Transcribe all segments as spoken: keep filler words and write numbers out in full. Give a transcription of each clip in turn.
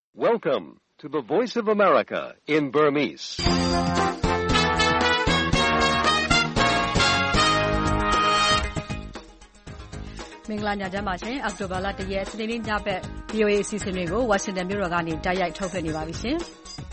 Welcome to the Voice of America in Burmese. ။မင်္ဂလာညချမ်းပါရှင်။အောက်တိုဘာလတစ်ရက်စနေနေ့ညဘက် V O A အစီအစဉ်တွေကိုဝါရှင်တန်မြို့တော်ကနေတိုက်ရိုက်ထုတ်လွှင့်နေပါပြီရှင်။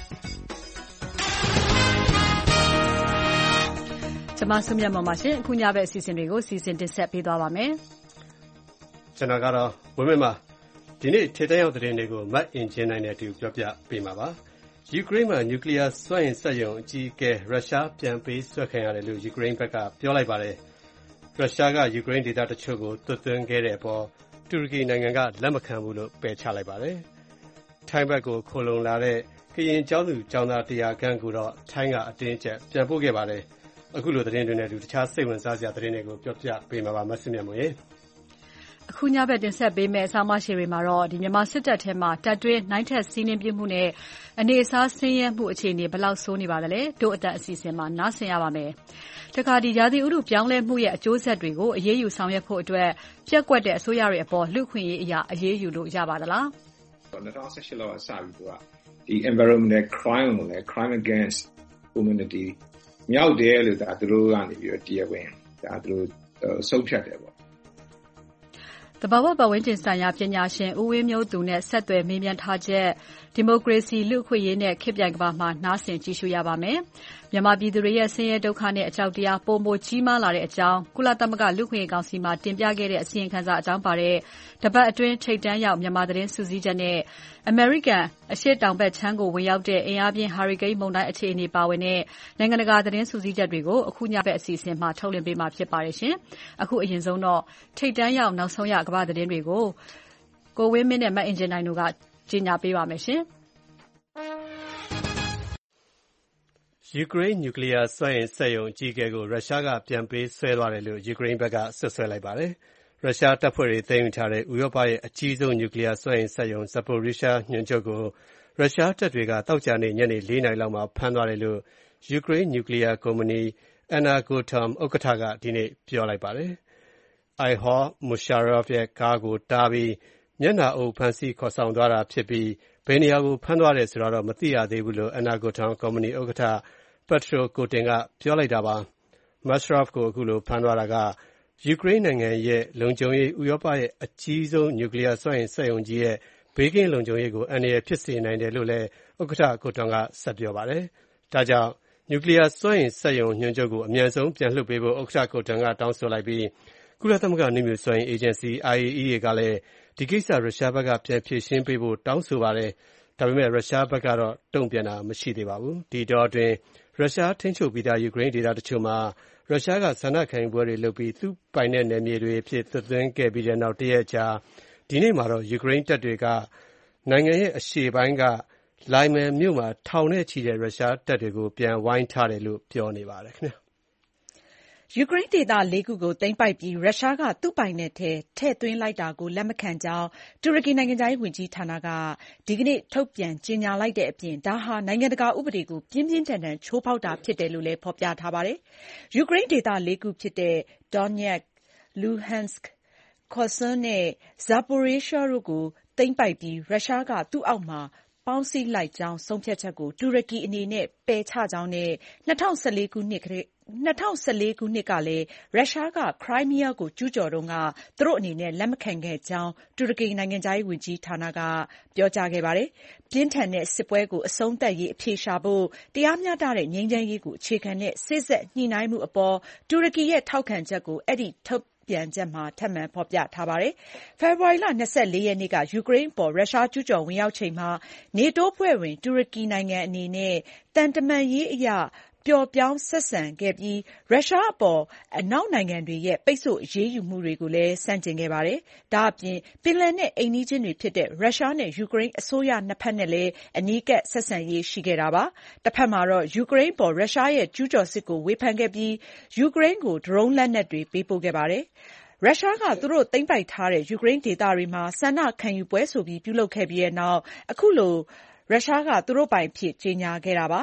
ကျွန်မဆုမြတ်မောင်ပါရှင်။အခုညဘက်အစီအစဉ်တွေကိုစီစဉ်တင်ဆက်ပေးသွားပါမယ်။ကျွန်တော်ကတော့ဝင်းမင်းပါဒီနေ့ထေတဲ့ရောက်တဲ့တွေကိုမတ်အင်ဂျင်နိုင်တဲ့အတူပြောပြပေးမှာပါ။ယူကရိန်းမှာနျူကလ িয়ার စွမ်းအင်စက်ရုံအကြီးအကဲရုရှားပြန်ပေးဆွဲခံရတယ်လို့ယူကရိန်းဘက်ကပြောလိုက်ပါတယ်။ရုရှားကယူကရိန်းဒေသတချို့ကိုသွတ်သွင်းခဲ့တဲ့အပေါ်တူရကီနိုင်ငံကလက်မခံဘူးလို့ပယ်ချလိုက်ပါတယ်။ထိုင်းဘက်ကိုခိုလုံလာတဲ့ကရင်ကျောင်းသူကျောင်းသားတရာခန့်ကိုတော့ထိုင်းကအတင်းကျပ်ပြန်ပို့ခဲ့ပါတယ်။အခုလိုသတင်းတွေနဲ့အတူတခြားစိတ်ဝင်စားစရာသတင်းတွေကိုပြောပြပေးမှာပါမဆုမြတ်မွန်ရေ။အခုညဘက်တင်ဆက်ပေးမယ့်အဆောင်မရှိတွေမှာတော့ဒီမြန်မာစစ်တပ်ထဲမှာတပ်တွင်းနိုင်ထက်စီးနှင်းပြမှုနဲ့အနေအစားဆင်းရဲမှုအခြေအနေဘယ်လောက်ဆိုးနေပါသလဲတို့အတန်အစီအစဉ်မှာနားဆင်ရပါမယ်။တခါဒီရာသီဥတုပြောင်းလဲမှုရဲ့အကျိုးဆက်တွေကိုအရေးယူဆောင်ရွက်ဖို့အတွက်ပြက်ကွက်တဲ့အစိုးရတွေအပေါ်လူခွင့်ရေးအရာအရေးယူလို့ရပါသလား။၂၀၁၈လောက်ကစပြီးတော့ဒီ environmental crime ကိုလည်း crime against humanity မြောက်တယ်လို့ဒါသူတို့ကနေပြီးတော့တရားဝင်ဒါသူတို့ဆုံးဖြတ်တယ်ပေါ့တဘာဝပတ်ဝန်းကျင်ဆိုင်ရာပညာရှင်ဦးဝင်းမျိုးသူနဲ့ဆက်သွယ်မေးမြန်းထားချက်ဒီမိုကရေစီလူ့အခွင့်အရေးနဲ့ခေတ်ပြိုင်ကမ္ဘာမှာနားဆင်ကြည့်ရှုရပါမယ်။မြန်မာပြည်သူတွေရဲ့ဆင်းရဲဒုက္ခနဲ့အကြောက်တရားပုံမိုကြီးမားလာတဲ့အကြောင်းကုလသမဂ္ဂလူ့အခွင့်အရေးကောင်စီမှာတင်ပြခဲ့တဲ့အစီရင်ခံစာအကြောင်းပါတဲ့တပတ်အတွင်းထိပ်တန်းရောက်မြန်မာသတင်းစုစည်းချက်နဲ့အမေရိကန်အရှေ့တောင်ဘက်ခြမ်းကိုဝင်ရောက်တဲ့အင်အားပြင်းဟာရီကိန်းမုန်တိုင်းအခြေအနေပါဝင်တဲ့နိုင်ငံတကာသတင်းစုစည်းချက်တွေကိုအခုညဘက်အစီအစဉ်မှာထုတ်လွှင့်ပေးမှာဖြစ်ပါတယ်ရှင်။အခုအရင်ဆုံးတော့ထိပ်တန်းရောက်နောက်ဆုံးရကမ္ဘာသတင်းတွေကိုကိုဝင်းမင်းနဲ့မအင်ဂျင်နိုင်တို့ကကြီးညာပေးပါမယ်ရှင်။ယူကရိန်းနျူကလ িয়ার စွမ်းအင်စက်ရုံအကြီးအကဲကိုရုရှားကပြန်ပေးဆွဲသွားတယ်လို့ယူကရိန်းဘက်ကဆွဆွဲလိုက်ပါတယ်။ရုရှားတပ်ဖွဲ့တွေသိမ်းယူထားတဲ့ဥရောပရဲ့အကြီးဆုံးနျူကလ িয়ার စွမ်းအင်စက်ရုံ Zaporizhzhia ညွှန်ချုပ်ကိုရုရှားတပ်တွေကသောကြာနေ့ညနေလေးနာရီလောက်မှာဖမ်းသွားတယ်လို့ယူကရိန်းနျူကလ িয়ার ကုမ္ပဏီ Energoatom ဥက္ကဋ္ဌကဒီနေ့ပြောလိုက်ပါတယ်။ Ihor Musharraf ရဲ့ကားကိုတားပြီးမျက်နှာအုပ်ဖမ်းဆီးခေါ်ဆောင်သွားတာဖြစ်ပြီးဘယ်နေရာကိုဖမ်းသွားတယ်ဆိုတာတော့မသိရသေးဘူးလို့ Energoatom ကုမ္ပဏီဥက္ကဋ္ဌPetro Kotin ကပြောလိုက်တာပါ။ Musharraf ကိုအခုလိုဖမ်းသွားတာကယူကရိန်းနိုင်ငံရဲ့လုံခြုံရေးဥရောပရဲ့အကြီးဆုံးနျူကလ িয়ার စွမ်းအင်စက်ရုံကြီးရဲ့ဘေးကင်းလုံခြုံရေးကိုအန္တရာယ်ဖြစ်စေနိုင်တယ်လို့လည်းဥက္ကဋ္ဌ Kotin ကဆက်ပြောပါတယ်။ဒါကြောင့်နျူကလ িয়ার စွမ်းအင်စက်ရုံညွှန်ချုပ်ကိုအမြန်ဆုံးပြန်လွှတ်ပေးဖို့ဥက္ကဋ္ဌ Kotin ကတောင်းဆိုလိုက်ပြီးကုလသမဂ္ဂနည်းမျိုးစွမ်းအင်အေဂျင်စီ I A E A ကလည်းဒီကိစ္စရုရှားဘက်ကပြန်ဖြေရှင်းပေးဖို့တောင်းဆိုပါတယ်။ဒါပေမဲ့ရုရှားဘက်ကတော့တုံ့ပြန်တာမရှိသေးပါဘူး။ဒီတော့အတွင်းရုရှားထိန်းချုပ်ပြီးသားယူကရိန်းဒေသတချို့မှာရုရှားကဆန္ဒခံယူပွဲတွေလုပ်ပြီးသူ့ပိုင်တဲ့နယ်မြေတွေအဖြစ်သွတ်သွင်းခဲ့ပြီးတဲ့နောက်တရက်ကြာဒီနေ့မှာတော့ယူကရိန်းတပ်တွေကနိုင်ငံရဲ့အရှေ့ပိုင်းကလိုင်မယ်မြို့မှာထောင်နဲ့ချီတဲ့ရုရှားတပ်တွေကိုပြန်ဝိုင်းထားတယ်လို့ပြောနေပါတယ်ခင်ဗျာ။ယူကရိန်းဒေသလေးခုကိုသိမ်းပိုက်ပြီးရုရှားကသူ့ပိုင်နက်ထဲထည့်သွင်းလိုက်တာကိုလက်မခံကြောင်းတူရကီနိုင်ငံခြားရေးဝန်ကြီးဌာနကဒီကနေ့ထုတ်ပြန်ကြေညာလိုက်တဲ့အပြင်ဒါဟာနိုင်ငံတကာဥပဒေကိုပြင်းပြင်းထန်ထန်ချိုးဖောက်တာဖြစ်တယ်လို့လည်းဖော်ပြထားပါတယ်။ယူကရိန်းဒေသလေးခုဖြစ်တဲ့ Donetsk, Luhansk, Kherson နဲ့ Zaporizhzhia တို့ကိုသိမ်းပိုက်ပြီးရုရှားကသူ့အောက်မှာပေါင်းစည်းလိုက်ကြောင်းဆုံးဖြတ်ချက်ကိုတူရကီအနေနဲ့ပယ်ချကြောင်းနဲ့၂၀၁၄ခုနှစ်၂၀၁၄ခုနှစ်ကလည်းရုရှားကခရိုင်းမီးယားကိုကျူးကျော်တုန်းကသူတို့အနေနဲ့လက်မခံခဲ့ကြောင်းတူရကီနိုင်ငံခြားရေးဝန်ကြီးဌာနကပြောကြားခဲ့ပါတယ်။ပြင်းထန်တဲ့စစ်ပွဲကိုအဆုံးသတ်ရေးအဖြေရှာဖို့တရားမျှတတဲ့ငြိမ်းချမ်းရေးကိုအခြေခံတဲ့စေ့စပ်ညှိနှိုင်းမှုအပေါ်တူရကီရဲ့ထောက်ခံချက်ကိုအဲ့ဒီထုတ်ပြန်ချက်မှာထပ်မံဖော်ပြထားပါတယ်။ဖေဖော်ဝါရီလ၂၄ရက်နေ့ကယူကရိန်းအပေါ်ရုရှားကျူးကျော်ဝင်ရောက်ချိန်မှာနေတိုးဖွဲ့ဝင်တူရကီနိုင်ငံအနေနဲ့သံတမန်ရေးအရပျော့ပြောင်းဆက်ဆံခဲ့ပြီးရုရှားအပေါ်အနောက်နိုင်ငံတွေရဲ့ပိတ်ဆို့အရေးယူမှုတွေကိုလည်းဆန့်ကျင်ခဲ့ပါတယ်။ဒါ့အပြင်ပင်လယ်နက်အိမ်နီးချင်းတွေဖြစ်တဲ့ရုရှားနဲ့ယူကရိန်းအစိုးရနှစ်ဖက်နဲ့လည်းအနီးကပ်ဆက်ဆံရေးရှိခဲ့တာပါ။တစ်ဖက်မှာတော့ယူကရိန်းပေါ်ရုရှားရဲ့ကျူးကျော်စစ်ကိုဝေဖန်ခဲ့ပြီးယူကရိန်းကိုဒရုန်းလက်နက်တွေပေးပို့ခဲ့ပါတယ်။ရုရှားကသူတို့သိမ်းပိုက်ထားတဲ့ယူကရိန်းဒေသတွေမှာဆန္ဒခံယူပွဲဆိုပြီးပြုလုပ်ခဲ့ပြီးတဲ့နောက်အခုလိုရုရှားကသူတို့ပိုင်ဖြစ်ကြေညာခဲ့တာပါ။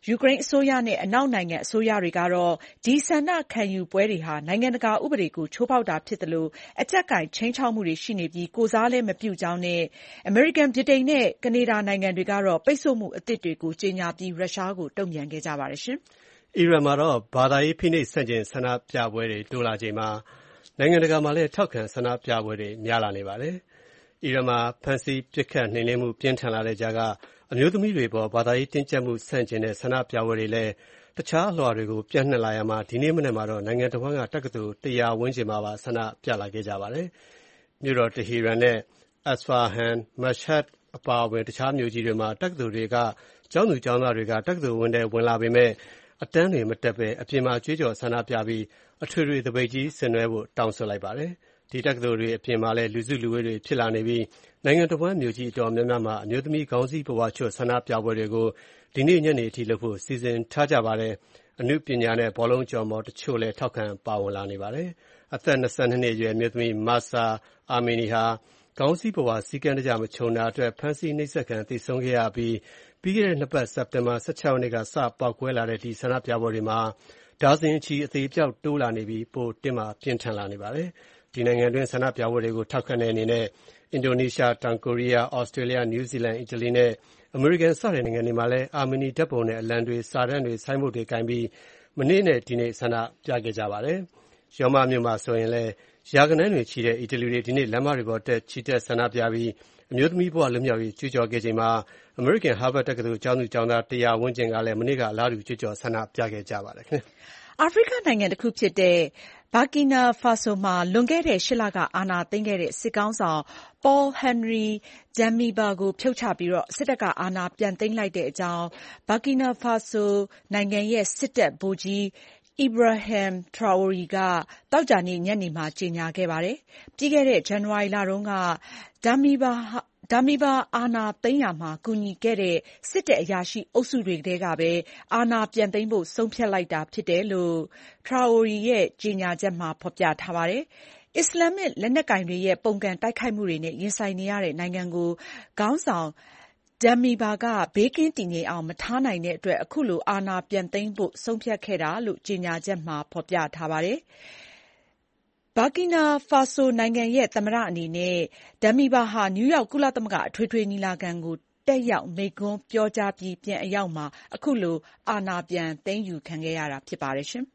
ယူကရိန်းအစိုးရနဲ့အနောက်နိုင်ငံအစိုးရတွေကတော့ဒီဆန္ဒခံယူပွဲတွေဟာနိုင်ငံတကာဥပဒေကိုချိုးဖောက်တာဖြစ်သလိုအကြပ်ကိုင်ခြိမ်းခြောက်မှုတွေရှိနေပြီးကိုယ်စားလည်းမပြုကြောင်းနဲ့အမေရိကန်ဗြိတိန်နဲ့ကနေဒါနိုင်ငံတွေကတော့ပိတ်ဆို့မှုအသစ်တွေကိုကြေညာပြီးရုရှားကိုတုံ့ပြန်ခဲ့ကြပါတယ်ရှင်။အီရန်မှာတော့ဘာသာရေးဖိနှိပ်ဆန့်ကျင်ဆန္ဒပြပွဲတွေတိုးလာချိန်မှာနိုင်ငံတကာမှာလည်းထောက်ခံဆန္ဒပြပွဲတွေများလာနေပါတယ်။အီရန်မှာဖမ်းဆီးပစ်ခတ်နှိမ်နင်းမှုပြင်းထန်လာတဲ့ကြားကအမျိုးသမီးတွေပေါ်ဘာသာရေးတင်းကျပ်မှုဆန့်ကျင်တဲ့ဆန္ဒပြပွဲတွေလည်းတခြားအလွှာတွေကိုပြန့်နှံ့လာရမှာဒီနေ့မနေ့မှာတော့နိုင်ငံတစ်ဝန်းကတက္ကသိုလ်တရာဝန်းကျင်မှာပါဆန္ဒပြလာခဲ့ကြပါတယ်။မြို့တော်တဟီရန်နဲ့အစဖာဟန်၊မရှ်ဟတ်အပါအဝင်တခြားမြို့ကြီးတွေမှာတက္ကသိုလ်တွေကကျောင်းသူကျောင်းသားတွေကတက္ကသိုလ်ဝန်းထဲဝင်လာပေမဲ့အတန်းတွေမတက်ဘဲအပြင်မှာကြွေးကြော်ဆန္ဒပြပြီးအထွေထွေသပိတ်ကြီးဆင်နွှဲဖို့တောင်းဆိုလိုက်ပါတယ်။ဒီတက္ကသိုလ်တွေအပြင်မှာလည်းလူစုလူဝေးတွေဖြစ်လာနေပြီးနိုင်ငံတစ်ဝန်းမြို့ကြီးအတော်များများမှာအမျိုးသမီးခေါင်းစည်းပဝါချွတ်ဆန္ဒပြပွဲတွေကိုဒီနေ့ညနေအထိလုပ်ဖို့စီစဉ်ထားကြပါတယ်။အနုပညာနဲ့ဘောလုံးကျော်မော်တချို့လည်းထောက်ခံပါဝင်လာနေပါတယ်။အသက်၂၂နှစ်အရွယ်အမျိုးသမီးမာဆာအာမီနီဟာခေါင်းစည်းပဝါစည်းကမ်းတကျမခြုံတာအတွက်ဖမ်းဆီးနှိပ်စက်ခံသေဆုံးခဲ့ရပြီးပြီးခဲ့တဲ့နှစ်ပတ်စက်တင်ဘာ၁၆ရက်နေ့ကစပေါက်ကွဲလာတဲ့ဒီဆန္ဒပြပွဲတွေမှာဒါဇင်ချီအသေးအပျောက်တိုးလာနေပြီးပိုတင်းမာပြင်းထန်လာနေပါတယ်။ဒီနိုင်ငံတွင်းဆန္ဒပြပွဲတွေကိုထောက်ခံတဲ့အနေနဲ့အင်ဒိုနီးရှား၊တောင်ကိုရီးယား၊ဩစတြေးလျ၊နယူးဇီလန်၊အီတလီနဲ့အမေရိကန်စတဲ့နိုင်ငံတွေမှာလည်းအာမီနီဓာတ်ပုံနဲ့အလံတွေ၊စာတန်းတွေ၊ဆိုင်းဘုတ်တွေကိုင်ပြီးမနေ့နဲ့ဒီနေ့ဆန္ဒပြခဲ့ကြပါတယ်။ရောမမြို့မှာဆိုရင်လည်းရာဂဏန်းတွေချီတဲ့အီတလီတွေဒီနေ့လမ်းမတွေပေါ်တက်ချီတက်ဆန္ဒပြပြီးအမျိုးသမီးဘဝလွတ်မြောက်ရေးကြွေးကြော်ခဲ့ချိန်မှာအမေရိကန်ဟာဗတ်တက္ကသိုလ်ကျောင်းသူကျောင်းသားတရာဝန်းကျင်ကလည်းမနေ့ကအလားတူကြွေးကြော်ဆန္ဒပြခဲ့ကြပါတယ်ခင်ဗျ။အာဖရိကနိုင်ငံတစ်ခုဖြစ်တဲ့ဘာကီနာဖာဆိုမှာလွန်ခဲ့တဲ့ရှစ်လကအာဏာသိမ်းခဲ့တဲ့စစ်ကောင်ဆောင်ပေါဟန်ရီဂျမ်မီဘာကိုဖြုတ်ချပြီးစစ်တပ်ကအာဏာပြန်သိမ်းလိုက်တဲ့အကြောင်းဘာကီနာဖာဆိုနိုင်ငံရဲ့စစ်တပ်ဗိုလ်ကြီးအီဘရာဟင်ထရာအိုရီကသောကြာနေ့ညနေမှာကြေညာခဲ့ပါတယ်။ပြီးခဲ့တဲ့ဇန်နဝါရီလတုန်းကဒါမီဘာဒါမီဘာအာဏာသိမ်းရာမှာကူညီခဲ့တဲ့စစ်တပ်အရာရှိအုပ်စုတွေထဲကပဲအာဏာပြန်သိမ်းဖို့ဆုံးဖြတ်လိုက်တာဖြစ်တယ်လို့ထရာအိုရီရဲ့ကြေညာချက်မှာဖော်ပြထားပါတယ်။အစ္စလာမစ်လက်နက်ကိုင်တွေရဲ့ပုန်ကန်တိုက်ခိုက်မှုတွေနဲ့ရင်ဆိုင်နေရတဲ့နိုင်ငံကိုခေါင်းဆောင်ဂျမ်မီဘာကဘေးကင်းတည်ငြိမ်အောင်မထားနိုင်တဲ့အတွက်အခုလိုအာဏာပြန်သိမ်းဖို့ဆုံးဖြတ်ခဲ့တာလို့ကြေညာချက်မှာဖော်ပြထားပါတယ်။ဘာကီနာဖာဆိုနိုင်ငံရဲ့သမ္မတအနေနဲ့ဂျမ်မီဘာဟာနယူးယောက်ကုလသမဂ္ဂအထွေထွေညီလာခံကိုတက်ရောက်မိန့်ခွန်းပြောကြားပြီးပြန်အရောက်မှာအခုလိုအာဏာပြန်သိမ်းယူခံခဲ့ရတာဖြစ်ပါတယ်ရှင်။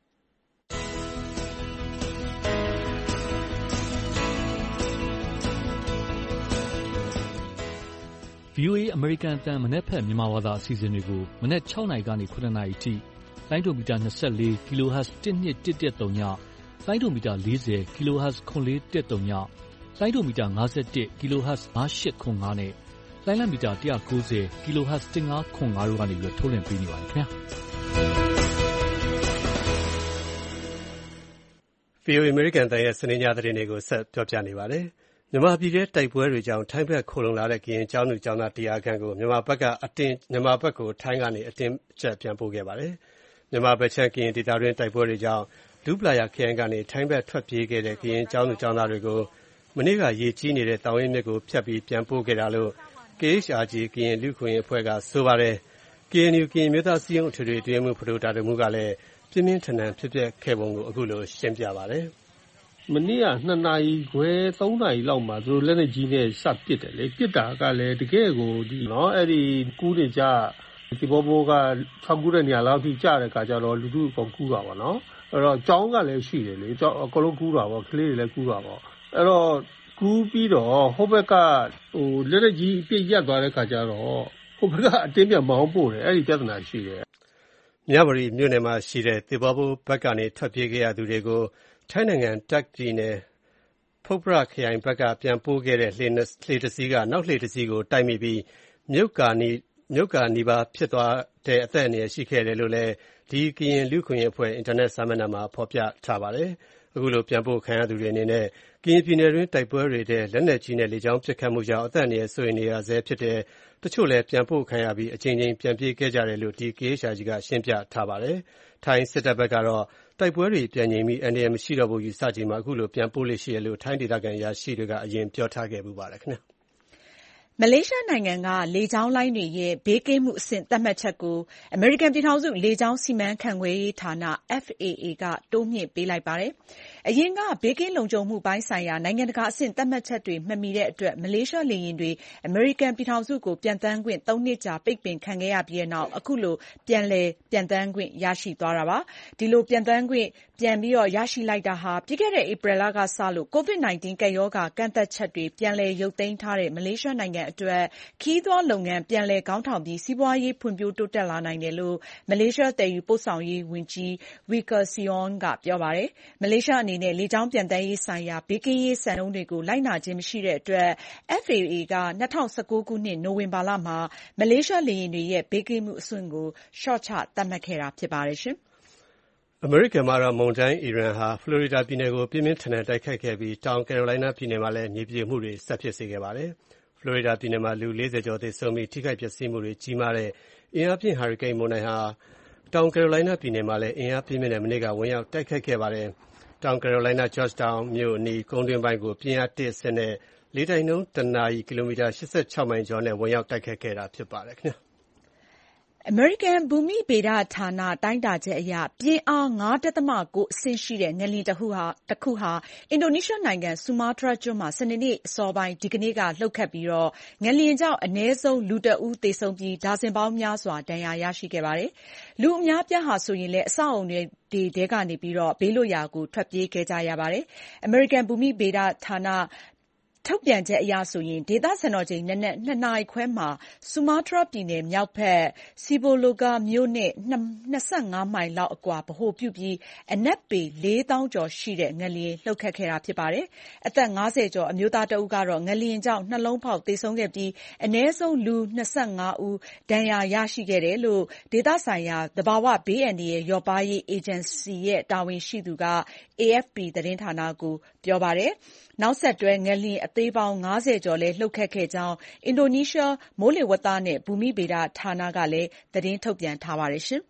ဗွီအိုအေအမေရိကန်အသံမနက်ဖြန်မြန်မာဘာသာအစီအစဉ်တွေကိုမနက်၆နာရီကနေခုနှစ်နာရီထိလိုင်းဒိုမီတာ၂၄ kHz တစ်နှစ်တစ်တစ်သုံးညလိုင်းဒိုမီတာ၄၀ kHz ခွန်လေးတစ်သုံးညလိုင်းဒိုမီတာ၅၁ kHz ၅၈ခွန်၅နဲ့လိုင်းလံမီတာ၁၉၀ kHz ၁၅ခွန်၅တို့ကနေပြီးထုတ်လွှင့်ပေးနေပါတယ်ခင်ဗျာ။ဗွီအိုအေအမေရိကန်အသံရဲ့စနေညသတင်းတွေကိုဆက်ပြောပြနေပါတယ်။မြန်မာပြည်ထဲတိုက်ပွဲတွေကြောင့်ထိုင်းဘက်ခိုလုံလာတဲ့ကရင်ကျောင်းသူကျောင်းသားတရာခန့်ကိုမြန်မာဘက်ကအတင်းမြန်မာဘက်ကိုထိုင်းကနေအတင်းအကျပ်ပြန်ပို့ခဲ့ပါတယ်။မြန်မာဘက်ချမ်းကရင်ဒေသတွင်းတိုက်ပွဲတွေကြောင့်ဒူပလာယာခရိုင်ကနေထိုင်းဘက်ထွက်ပြေးခဲ့တဲ့ကရင်ကျောင်းသူကျောင်းသားတွေကိုမနေ့ကရေကြီးနေတဲ့တောင်ရင်းမြစ်ကိုဖြတ်ပြီးပြန်ပို့ခဲ့တာလို့ ကေ အေချ် အာር ဂျီ ကရင်လူ့အခွင့်အရေးအဖွဲ့ကဆိုပါတယ်။ ကေအန်ယူ ကရင်မျိုးသားစည်းရုံးအထွေထွေအတွင်းရေးမှူးဖဒိုတာဒိုမူးကလည်းပြင်းပြင်းထန်ထန်ဖြစ်ပျက်ခဲ့ပုံကိုအခုလိုရှင်းပြပါတယ်။မနေ့ကနှစ်နာရီခွဲသုံးနာရီလောက်မှာသူတို့လက်နက်ကြီးနဲ့စပစ်တယ်လေပစ်တာကလည်းတကယ်ကိုဒီနော်အဲ့ဒီကူးနေကြဒီဘောဘောက၆ကူးတဲ့နေရာလောက်ထိကြားတဲ့ခါကျတော့လူထုအကုန်ကူးတာပေါ့နော်အဲ့တော့ကျောင်းကလည်းရှိတယ်လေကျောင်းအကုန်လုံးကူးတာပေါ့ကလေးတွေလည်းကူးတာပေါ့အဲ့တော့ကူးပြီးတော့ဟိုဘက်ကဟိုလက်နက်ကြီးအပြစ်ရက်သွားတဲ့ခါကျတော့ဟိုဘက်ကအတင်းပြန်မောင်းပို့တယ်အဲ့ဒီပြဿနာရှိတယ်မြဝတီမြို့နယ်မှာရှိတဲ့တေဘောဘိုးဘက်ကနေထွက်ပြေးခဲ့ရသူတွေကိုထိုင်းနိုင်ငံတက်ပြည်နယ်ဖုတ်ပရခရိုင်ဘက်ကပြန်ပို့ခဲ့တဲ့လှေလှေတစ်စီးကနောက်လှေတစ်စီးကိုတိုက်မိပြီးမြုပ်ကာနီမြုပ်ကာနီပါဖြစ်သွားတဲ့အသက်အန္တရာယ်ရှိခဲ့တယ်လို့လည်းဒီကရင်လူ့ခွင့်ရေးအဖွဲ့အင်တာနက်စာမျက်နှာမှာဖော်ပြထားပါတယ်။အခုလိုပြန်ပို့ခံရသူတွေအနေနဲ့ကရင်ပြည်နယ်တွင်းတိုက်ပွဲတွေတဲ့လက်နက်ကြီးနဲ့လေကြောင်းပစ်ခတ်မှုကြောင့်အသက်အန္တရာယ်ဆိုရင်နေရဆဲဖြစ်တဲ့တချို့လည်းပြန်ပို့ခံရပြီးအချိန်ချင်းပြန်ပြေးခဲ့ကြတယ်လို့ဒီ ကေ အေချ် အာရ် ဂျီ ကရှင်းပြထားပါတယ်။ထိုင်းစစ်တပ်ဘက်ကတော့တိုက်ပွဲတွေပြန်ငြိမ်ပြီးအန္တရာယ်မရှိတော့ဘူးယူဆချိန်မှာအခုလိုပြန်ပို့လို့ရှိရလို့ထိုင်းဒေသခံအရာရှိတွေကအရင်ပြောထားခဲ့ပူပါတယ်ခင်ဗျာ။မလေးရှားနိုင်ငံကလေကြောင်းလိုင်းတွေရဲ့ဘေးကင်းမှုအဆင့်သတ်မှတ်ချက်ကိုအမေရိကန်ပြည်ထောင်စုလေကြောင်းစီမံခန့်ခွဲရေးဌာန F A A ကတိုးမြှင့်ပေးလိုက်ပါတယ်။အရင်ကဘေးကင်းလုံခြုံမှုပိုင်းဆိုင်ရာနိုင်ငံတကာအဆင့်သတ်မှတ်ချက်တွေမမီတဲ့အတွက်မလေးရှားလေယာဉ်တွေအမေရိကန်ပြည်ထောင်စုကိုပျံသန်းခွင့်သုံးနှစ်ကြာပိတ်ပင်ခံခဲ့ရပြီးတဲ့နောက်အခုလိုပြန်လည်ပျံသန်းခွင့်ရရှိသွားတာပါ။ဒီလိုပျံသန်းခွင့်ပြန်ပြီးရရှိလိုက်တာဟာပြီးခဲ့တဲ့ဧပြီလကစလို့ ကိုဗစ် ၁၉ ကပ်ရောဂါကန့်သတ်ချက်တွေပြန်လည်ရုပ်သိမ်းထားတဲ့မလေးရှားနိုင်ငံအတွက်ခရီးသွားလုပ်ငန်းပြန်လည်ခေါင်းထောင်ပြီးစီးပွားရေးဖွံ့ဖြိုးတိုးတက်လာနိုင်တယ်လို့မလေးရှားသယ်ယူပို့ဆောင်ရေးဝန်ကြီး Waqar Sion ကပြောပါတယ်။မလေးရှားအနေနဲ့လေကြောင်းပျံသန်းရေးဆိုင်ရာဘေးကင်းရေးစံနှုန်းတွေကိုလိုက်နာခြင်းမရှိတဲ့အတွက် F A A က၂၀၁၉ခုနှစ်နိုဝင်ဘာလမှာမလေးရှားလေယာဉ်တွေရဲ့ဘေးကင်းမှုအဆင့်ကိုလျှော့ချသတ်မှတ်ခဲ့တာဖြစ်ပါတယ်။အမေရိကန်မှာတော့မုန်တိုင်းအီရန်ဟာဖလော်ရီဒါပြည်နယ်ကိုပြင်းပြင်းထန်ထန်တိုက်ခတ်ခဲ့ပြီးတောင်ကယ်ရိုလိုင်းနားပြည်နယ်မှာလည်းမြေပြိုမှုတွေဆက်ဖြစ်စေခဲ့ပါတယ်။ဖလော်ရီဒါပြည်နယ်မှာလူလေးဆယ်ကျော်သေဆုံးပြီးထိခိုက်ပျက်စီးမှုတွေကြီးမားတဲ့အင်အားပြင်းဟာရီကိန်းမုန်တိုင်းဟာတောင်ကယ်ရိုလိုင်းနားပြည်နယ်မှာလည်းအင်အားပြင်းပြင်းနဲ့မနေ့ကဝင်ရောက်တိုက်ခတ်ခဲ့ပါတယ်။တောင်ကယ်ရိုလိုင်းနား Georgetown မြို့အနီးကုန်းတွင်းပိုင်းကိုပြင်းအားတစ်အဆင့်နဲ့လေတိုက်နှုန်းတနာရီကီလိုမီတာ၈၆မိုင်ကျော်နဲ့ဝင်ရောက်တိုက်ခတ်ခဲ့တာဖြစ်ပါတယ်ခင်ဗျာ။အမေရိကန်ဘူမိဗေဒဌာနတိုင်းတာချက်အရပြင်းအား ၅.၉ အဆင့်ရှိတဲ့ငလျင်တခုဟာတခုဟာအင်ဒိုနီးရှားနိုင်ငံဆူမာတြားကျွန်းမှာစနေနေ့အစောပိုင်းဒီကနေ့ကလှုပ်ခတ်ပြီးငလျင်ကြောင့်အနည်းဆုံးလူတဦးသေဆုံးပြီးဒါဇင်ပေါင်းများစွာဒဏ်ရာရရှိခဲ့ပါတယ်။လူအများပြားဟာဆိုရင်လည်းအဆောက်အအုံတွေဒီတဲကနေပြီးတော့ဘေးလွတ်ရာကိုထွက်ပြေးခဲ့ကြရပါတယ်။အမေရိကန်ဘူမိဗေဒဌာနထုတ်ပြန်ချက်အရဆိုရင်ဒေသစံတော်ချိန်နက်နက်နှစ်နာရီခွဲမှာဆူမာတြားပြည်နယ်မြောက်ဘက် Sibolga မြို့နဲ့၂၅မိုင်လောက်အကွာဗဟိုပြုပြီးအနက်ပေလေးသောင်းကျော်ရှိတဲ့ငလျင်လှုပ်ခတ်ခဲ့တာဖြစ်ပါတယ်။အသက်၅၀ကျော်အမျိုးသားတဦးကတော့ငလျင်ကြောင့်နှလုံးဖောက်သေဆုံးခဲ့ပြီးအနည်းဆုံးလူ၂၅ဦးဒဏ်ရာရရှိခဲ့တယ်လို့ဒေသဆိုင်ရာသဘာဝဘေးအန္တရာယ်လျော့ပါးရေးအေဂျင်စီရဲ့တာဝန်ရှိသူက A F P သတင်းဌာနကိုပြောပါတယ်။နောက်ဆက်တွဲငလျင်အသေးပေါင်း၅၀ကျော်လည်းလှုပ်ခတ်ခဲ့ကြောင်းအင်ဒိုနီးရှားမိုးလေဝသနဲ့ဘူမိဗေဒဌာနကလည်းသတင်းထုတ်ပြန်ထားပါတယ်ရှင်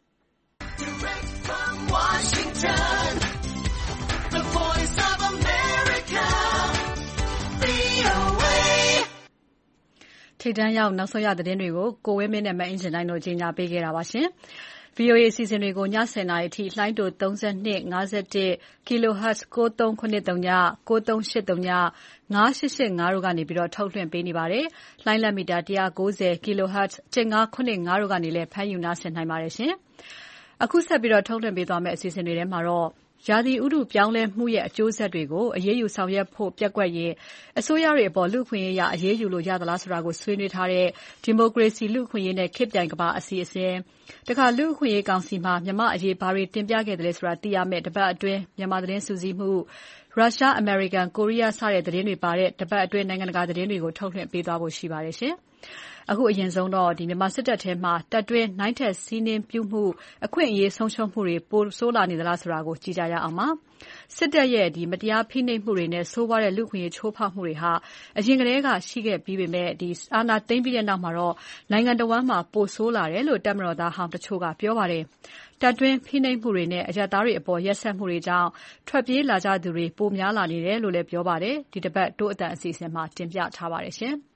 ။ထိပ်တန်းရောက်နောက်ဆုံးရသတင်းတွေကိုကိုဝင်းမင်းနဲ့မအင်ဂျင်တိုင်းတို့ကြီးညာပေးခဲ့တာပါရှင်။ V O A အစီအစဉ်တွေကိုညဆယ်နာရီအထိလှိုင်းတိုသုံး၂ ၅၁ kilohertz ၉၃၇၀ ၉၃၈၀ ၅၈၈၅တို့ကနေပြီးတော့ထုတ်လွှင့်ပေးနေပါတယ်။လှိုင်းလက်မီတာ၁၉၀ kilohertz ၁၅၇၅တို့ကနေလည်းဖမ်းယူနားဆင်နိုင်ပါတယ်ရှင်။အခုဆက်ပြီးတော့ထုတ်လွှင့်ပေးသွားမယ့်အစီအစဉ်တွေထဲမှာတော့ရာသီဥတုပြောင်းလဲမှုရဲ့အကျိုးဆက်တွေကိုအရေးယူဆောင်ရွက်ဖို့ပျက်ကွက်ရင်အစိုးရတွေအပေါ်လူ့အခွင့်အရေးအရအရေးယူလို့ရသလားဆိုတာကိုဆွေးနွေးထားတဲ့ဒီမိုကရေစီလူ့အခွင့်အရေးနဲ့ခေတ်ပြိုင်ကမ္ဘာအစီအစဉ်တခါလူ့အခွင့်အရေးကောင်စီမှာမြန်မာအရေးဘာတွေတင်ပြခဲ့တယ်လဲဆိုတာသိရမယ့်တပတ်အတွင်းမြန်မာသတင်းစုစည်းမှုရုရှားအမေရိကန်ကိုရီးယားစတဲ့သတင်းတွေပါတဲ့တပတ်အတွင်းနိုင်ငံတကာသတင်းတွေကိုထုတ်လွှင့်ပေးသွားဖို့ရှိပါတယ်ရှင်။အခုအရင်ဆုံးတော့ဒီမြန်မာစစ်တပ်ထဲမှာတပ်တွင်းနိုင်ထက်စီးနှင်းပြုမှုအခွင့်အရေးဆုံးရှုံးမှုတွေပိုဆိုးလာနေသလားဆိုတာကိုကြည့်ကြရအောင်ပါ။စစ်တပ်ရဲ့ဒီမတရားဖိနှိပ်မှုတွေနဲ့ဆိုးဝါးတဲ့လူ့အခွင့်အရေးချိုးဖောက်မှုတွေဟာအရင်ကတည်းကရှိခဲ့ပြီးပေမဲ့ဒီအာဏာသိမ်းပြီးတဲ့နောက်မှာတော့နိုင်ငံတော်ဝန်မှာပိုဆိုးလာတယ်လို့တပ်မတော်သားဟောင်းတချို့ကပြောပါတယ်။တပ်တွင်းဖိနှိပ်မှုတွေနဲ့အရပ်သားတွေအပေါ်ရက်စက်မှုတွေကြောင့်ထွက်ပြေးလာကြသူတွေပိုများလာနေတယ်လို့လည်းပြောပါတယ်။ဒီတစ်ပတ်တိုးအတန်အစီအစဉ်မှာတင်ပြထားပါတယ်ရှင်။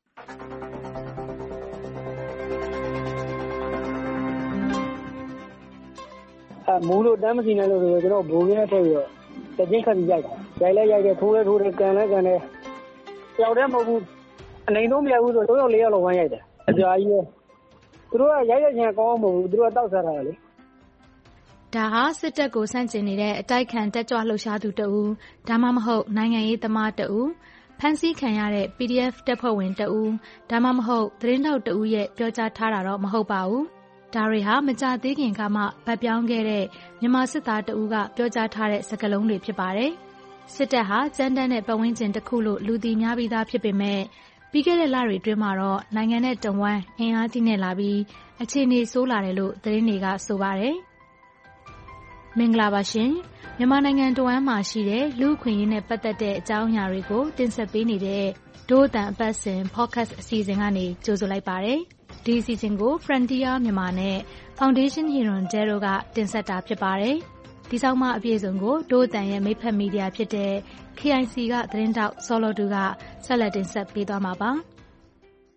အဲမူလို့တမ်းမစီနိုင်လို့ဆိုတော့ကျွန်တော်ဘိုးကြီးနဲ့ထည့်ပြီးတော့တချင်းခတ်ပြီးရိုက်တာရိုက်လဲရိုက်တယ်ထိုးလဲထိုးတယ်ကန်လဲကန်တယ်ကြောက်တယ်မဟုတ်ဘူးအနေတော့မရဘူးဆိုတော့၃ယောက်၄ယောက်လောက်ဝမ်းရိုက်တယ်အကြာကြီးပဲသူတို့ကရိုက်ရချင်းကောင်းမဟုတ်ဘူးသူတို့ကတောက်စားတာလေဒါဟာစစ်တပ်ကိုဆန့်ကျင်နေတဲ့အတိုက်ခံတက်ကြွလှုပ်ရှားသူတဦးဒါမှမဟုတ်နိုင်ငံရေးသမားတဦးဖမ်းဆီးခံရတဲ့ P D F တပ်ဖွဲ့ဝင်တဦးဒါမှမဟုတ်သတင်းတောက်တဦးရဲ့ပြောကြားထားတာတော့မဟုတ်ပါဘူးဒါတွေဟာမကြသေးခင်ကမှဗတ်ပြောင်းခဲ့တဲ့မြန်မာစစ်သားတဦးကပြောကြားထားတဲ့စကားလုံးတွေဖြစ်ပါတယ်စစ်တပ်ဟာစမ်းတမ်းတဲ့ပတ်ဝန်းကျင်တစ်ခုလို့လူသိများပြီးသားဖြစ်ပေမဲ့ပြီးခဲ့တဲ့လတွေအတွင်းမှာတော့နိုင်ငံနဲ့တဝမ်းအင်အားကြီးနေလာပြီးအခြေအနေဆိုးလာတယ်လို့သတင်းတွေကဆိုပါတယ်မင်္ဂလာပါရှင်မြန်မာနိုင်ငံတဝမ်းမှာရှိတဲ့လူ့အခွင့်အရေးနဲ့ပတ်သက်တဲ့အကြောင်းအရာတွေကိုတင်ဆက်ပေးနေတဲ့ဒို့အတန်အပတ်စဉ် podcast အစီအစဉ်ကနေကြိုဆိုလိုက်ပါတယ်ဒီအစီအစဉ်ကို Frontier မြန်မာနဲ့ Foundation Hirondelle တို့ကတင်ဆက်တာဖြစ်ပါတယ်ဒီဆောင်မအပြည့်စုံကိုဒို့အတန်ရဲ့မိတ်ဖက်မီဒီယာဖြစ်တဲ့ K I C ကသတင်းတောက်ဆော်လော်တူကဆက်လက်တင်ဆက်ပေးသွားမှာပါ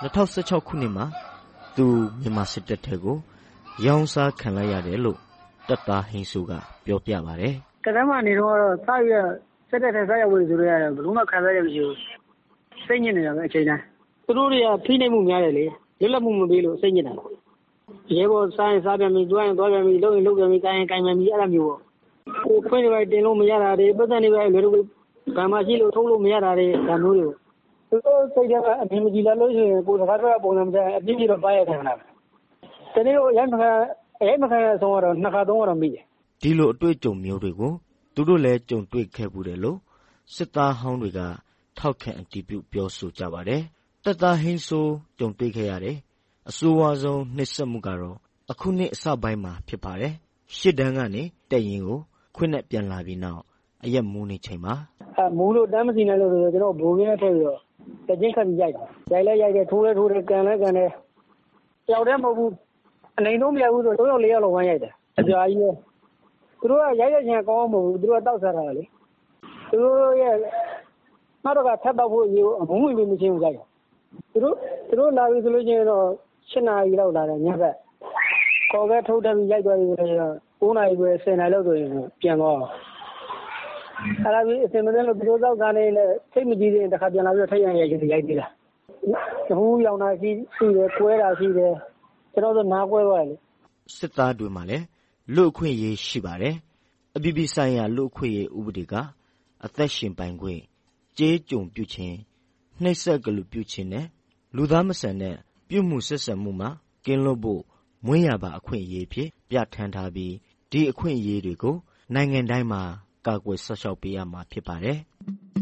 ၂၀၁၆ ခုနှစ်မှာသူမြန်မာစစ်တပ်ထဲကိုရောင်းစားခံလိုက်ရတယ်လို့တပ်သားဟိန်းဆိုးကပြောပြပါတယ်။ကတည်းကနေတော့စရစစ်တပ်ထဲစရောက်ဝင်ဆိုတော့ဘလို့မှခံစားရမရှိဘူး။စိတ်ညစ်နေတာပဲအချိန်တိုင်း။သူတို့တွေကဖိနှိပ်မှုများတယ်လေ။လွတ်လပ်မှုမပေးလို့စိတ်ညစ်တာ။ရဲဘော်စားရင်စားပြန်ပြီ၊သွားရင်သွားပြန်ပြီ၊လုပ်ရင်လုပ်ပြန်ပြီ၊ကိုင်ရင်ကိုင်ပြန်ပြီအဲ့လိုမျိုးပေါ့။ကိုခွင့်တွေပဲတင်လို့မရတာတွေပတ်စံတွေပဲလွယ်လို့ဘာမှရှိလို့ထုတ်လို့မရတာတွေဒါမျိုးတွေသူတို့စိတ်ထဲကအမြင်မကြည်လာလို့ရှိရင်ကိုယ်စကားပြောပုံစံမကျအပြည့်ပြည့်တော့ပါရခံတာ။တနေ့တော့ရိုက်မခါရိုက်မခါအဆုံးတော့နှစ်ခါသုံးခါတော့မိတယ်။ဒီလိုအတွေ့အကြုံမျိုးတွေကိုသူတို့လည်းကြုံတွေ့ခဲ့ဘူးတယ်လို့စစ်သားဟောင်းတွေကထောက်ခံအတည်ပြုပြောဆိုကြပါတယ်။တပ်သားဟိန်းဆိုးကြုံတွေ့ခဲ့ရတယ်။အဆိုးဝါးဆုံးနှိပ်စက်မှုကတော့အခုနှစ်အစပိုင်းမှာဖြစ်ပါတယ်။ရှစ်တန်းကနေတက်ရင်ကိုခွင့်နဲ့ပြန်လာပြီးနောက်အရက်မူးနေချိန်မှာအဲမူးလို့တမ်းမစီနိုင်လို့ဆိုတော့ကျွန်တော်ဘိုးကြီးနဲ့ထည့်ပြီးတော့တချင်းခတ်ပြီးရိုက်တာရိုက်လဲရိုက်တယ်ထိုးလဲထိုးတယ်ကန်လဲကန်တယ်တယောက်တည်းမဟုတ်ဘူးအနေတော့မရဘူးဆိုတော့လေးယောက်လောက်ဝမ်းရိုက်တယ်အကြာကြီးပဲသူတို့ကရိုက်ရချင်းကောင်းမဟုတ်ဘူးသူတို့ကတောက်စားတာလေသူတို့ရဲ့နောက်တော့ကထပ်တော့ဖို့ရေအမုန်းဝင်ပြီးမချင်းဘူးကြိုက်တယ်သူတို့သူတို့လာပြီဆိုလို့ချင်းတော့ရှစ်နာရီလောက်လာတယ်ညဘက်ခေါ်ပဲထုတ်တယ်ပြီးရိုက်သွားပြီဆိုတော့ကိုးနာရီပဲဆယ်နာရီလောက်ဆိုရင်ပြန်သွားအောင်အဲ့ဒါပြီးအစင်မတဲ့လို့သူတို့သောက်ကနေလည်းစိတ်မကြည်သေးရင်တစ်ခါပြန်လာပြီးတော့ထိုက်ရရချင်းရိုက်သေးတာဟိုးရောင်တာရှိရှိတယ်ကွဲတာရှိတယ်ကျွန်တော်တို့နားကွဲသွားတယ်စစ်သားတွေမှာလည်းလူအခွင့်အရေးရှိပါတယ်အပြည်ပြည်ဆိုင်ရာလူအခွင့်အရေးဥပဒေကအသက်ရှင်ပိုင်ခွင့်ကြေးကြုံပြုခြင်းနှိပ်စက်ကလူပြုခြင်းနဲ့လူသားမဆန်တဲ့ပြုမှုဆက်ဆံမှုမှာကင်းလွတ်ဖို့မွေးရပါအခွင့်အရေးဖြစ်ပြဋ္ဌာန်းထားပြီးဒီအခွင့်အရေးတွေကိုနိုင်ငံတိုင်းမှာကာကွယ်ဆောက်ရှောက်ပေးရမှာဖြစ်ပါတယ်။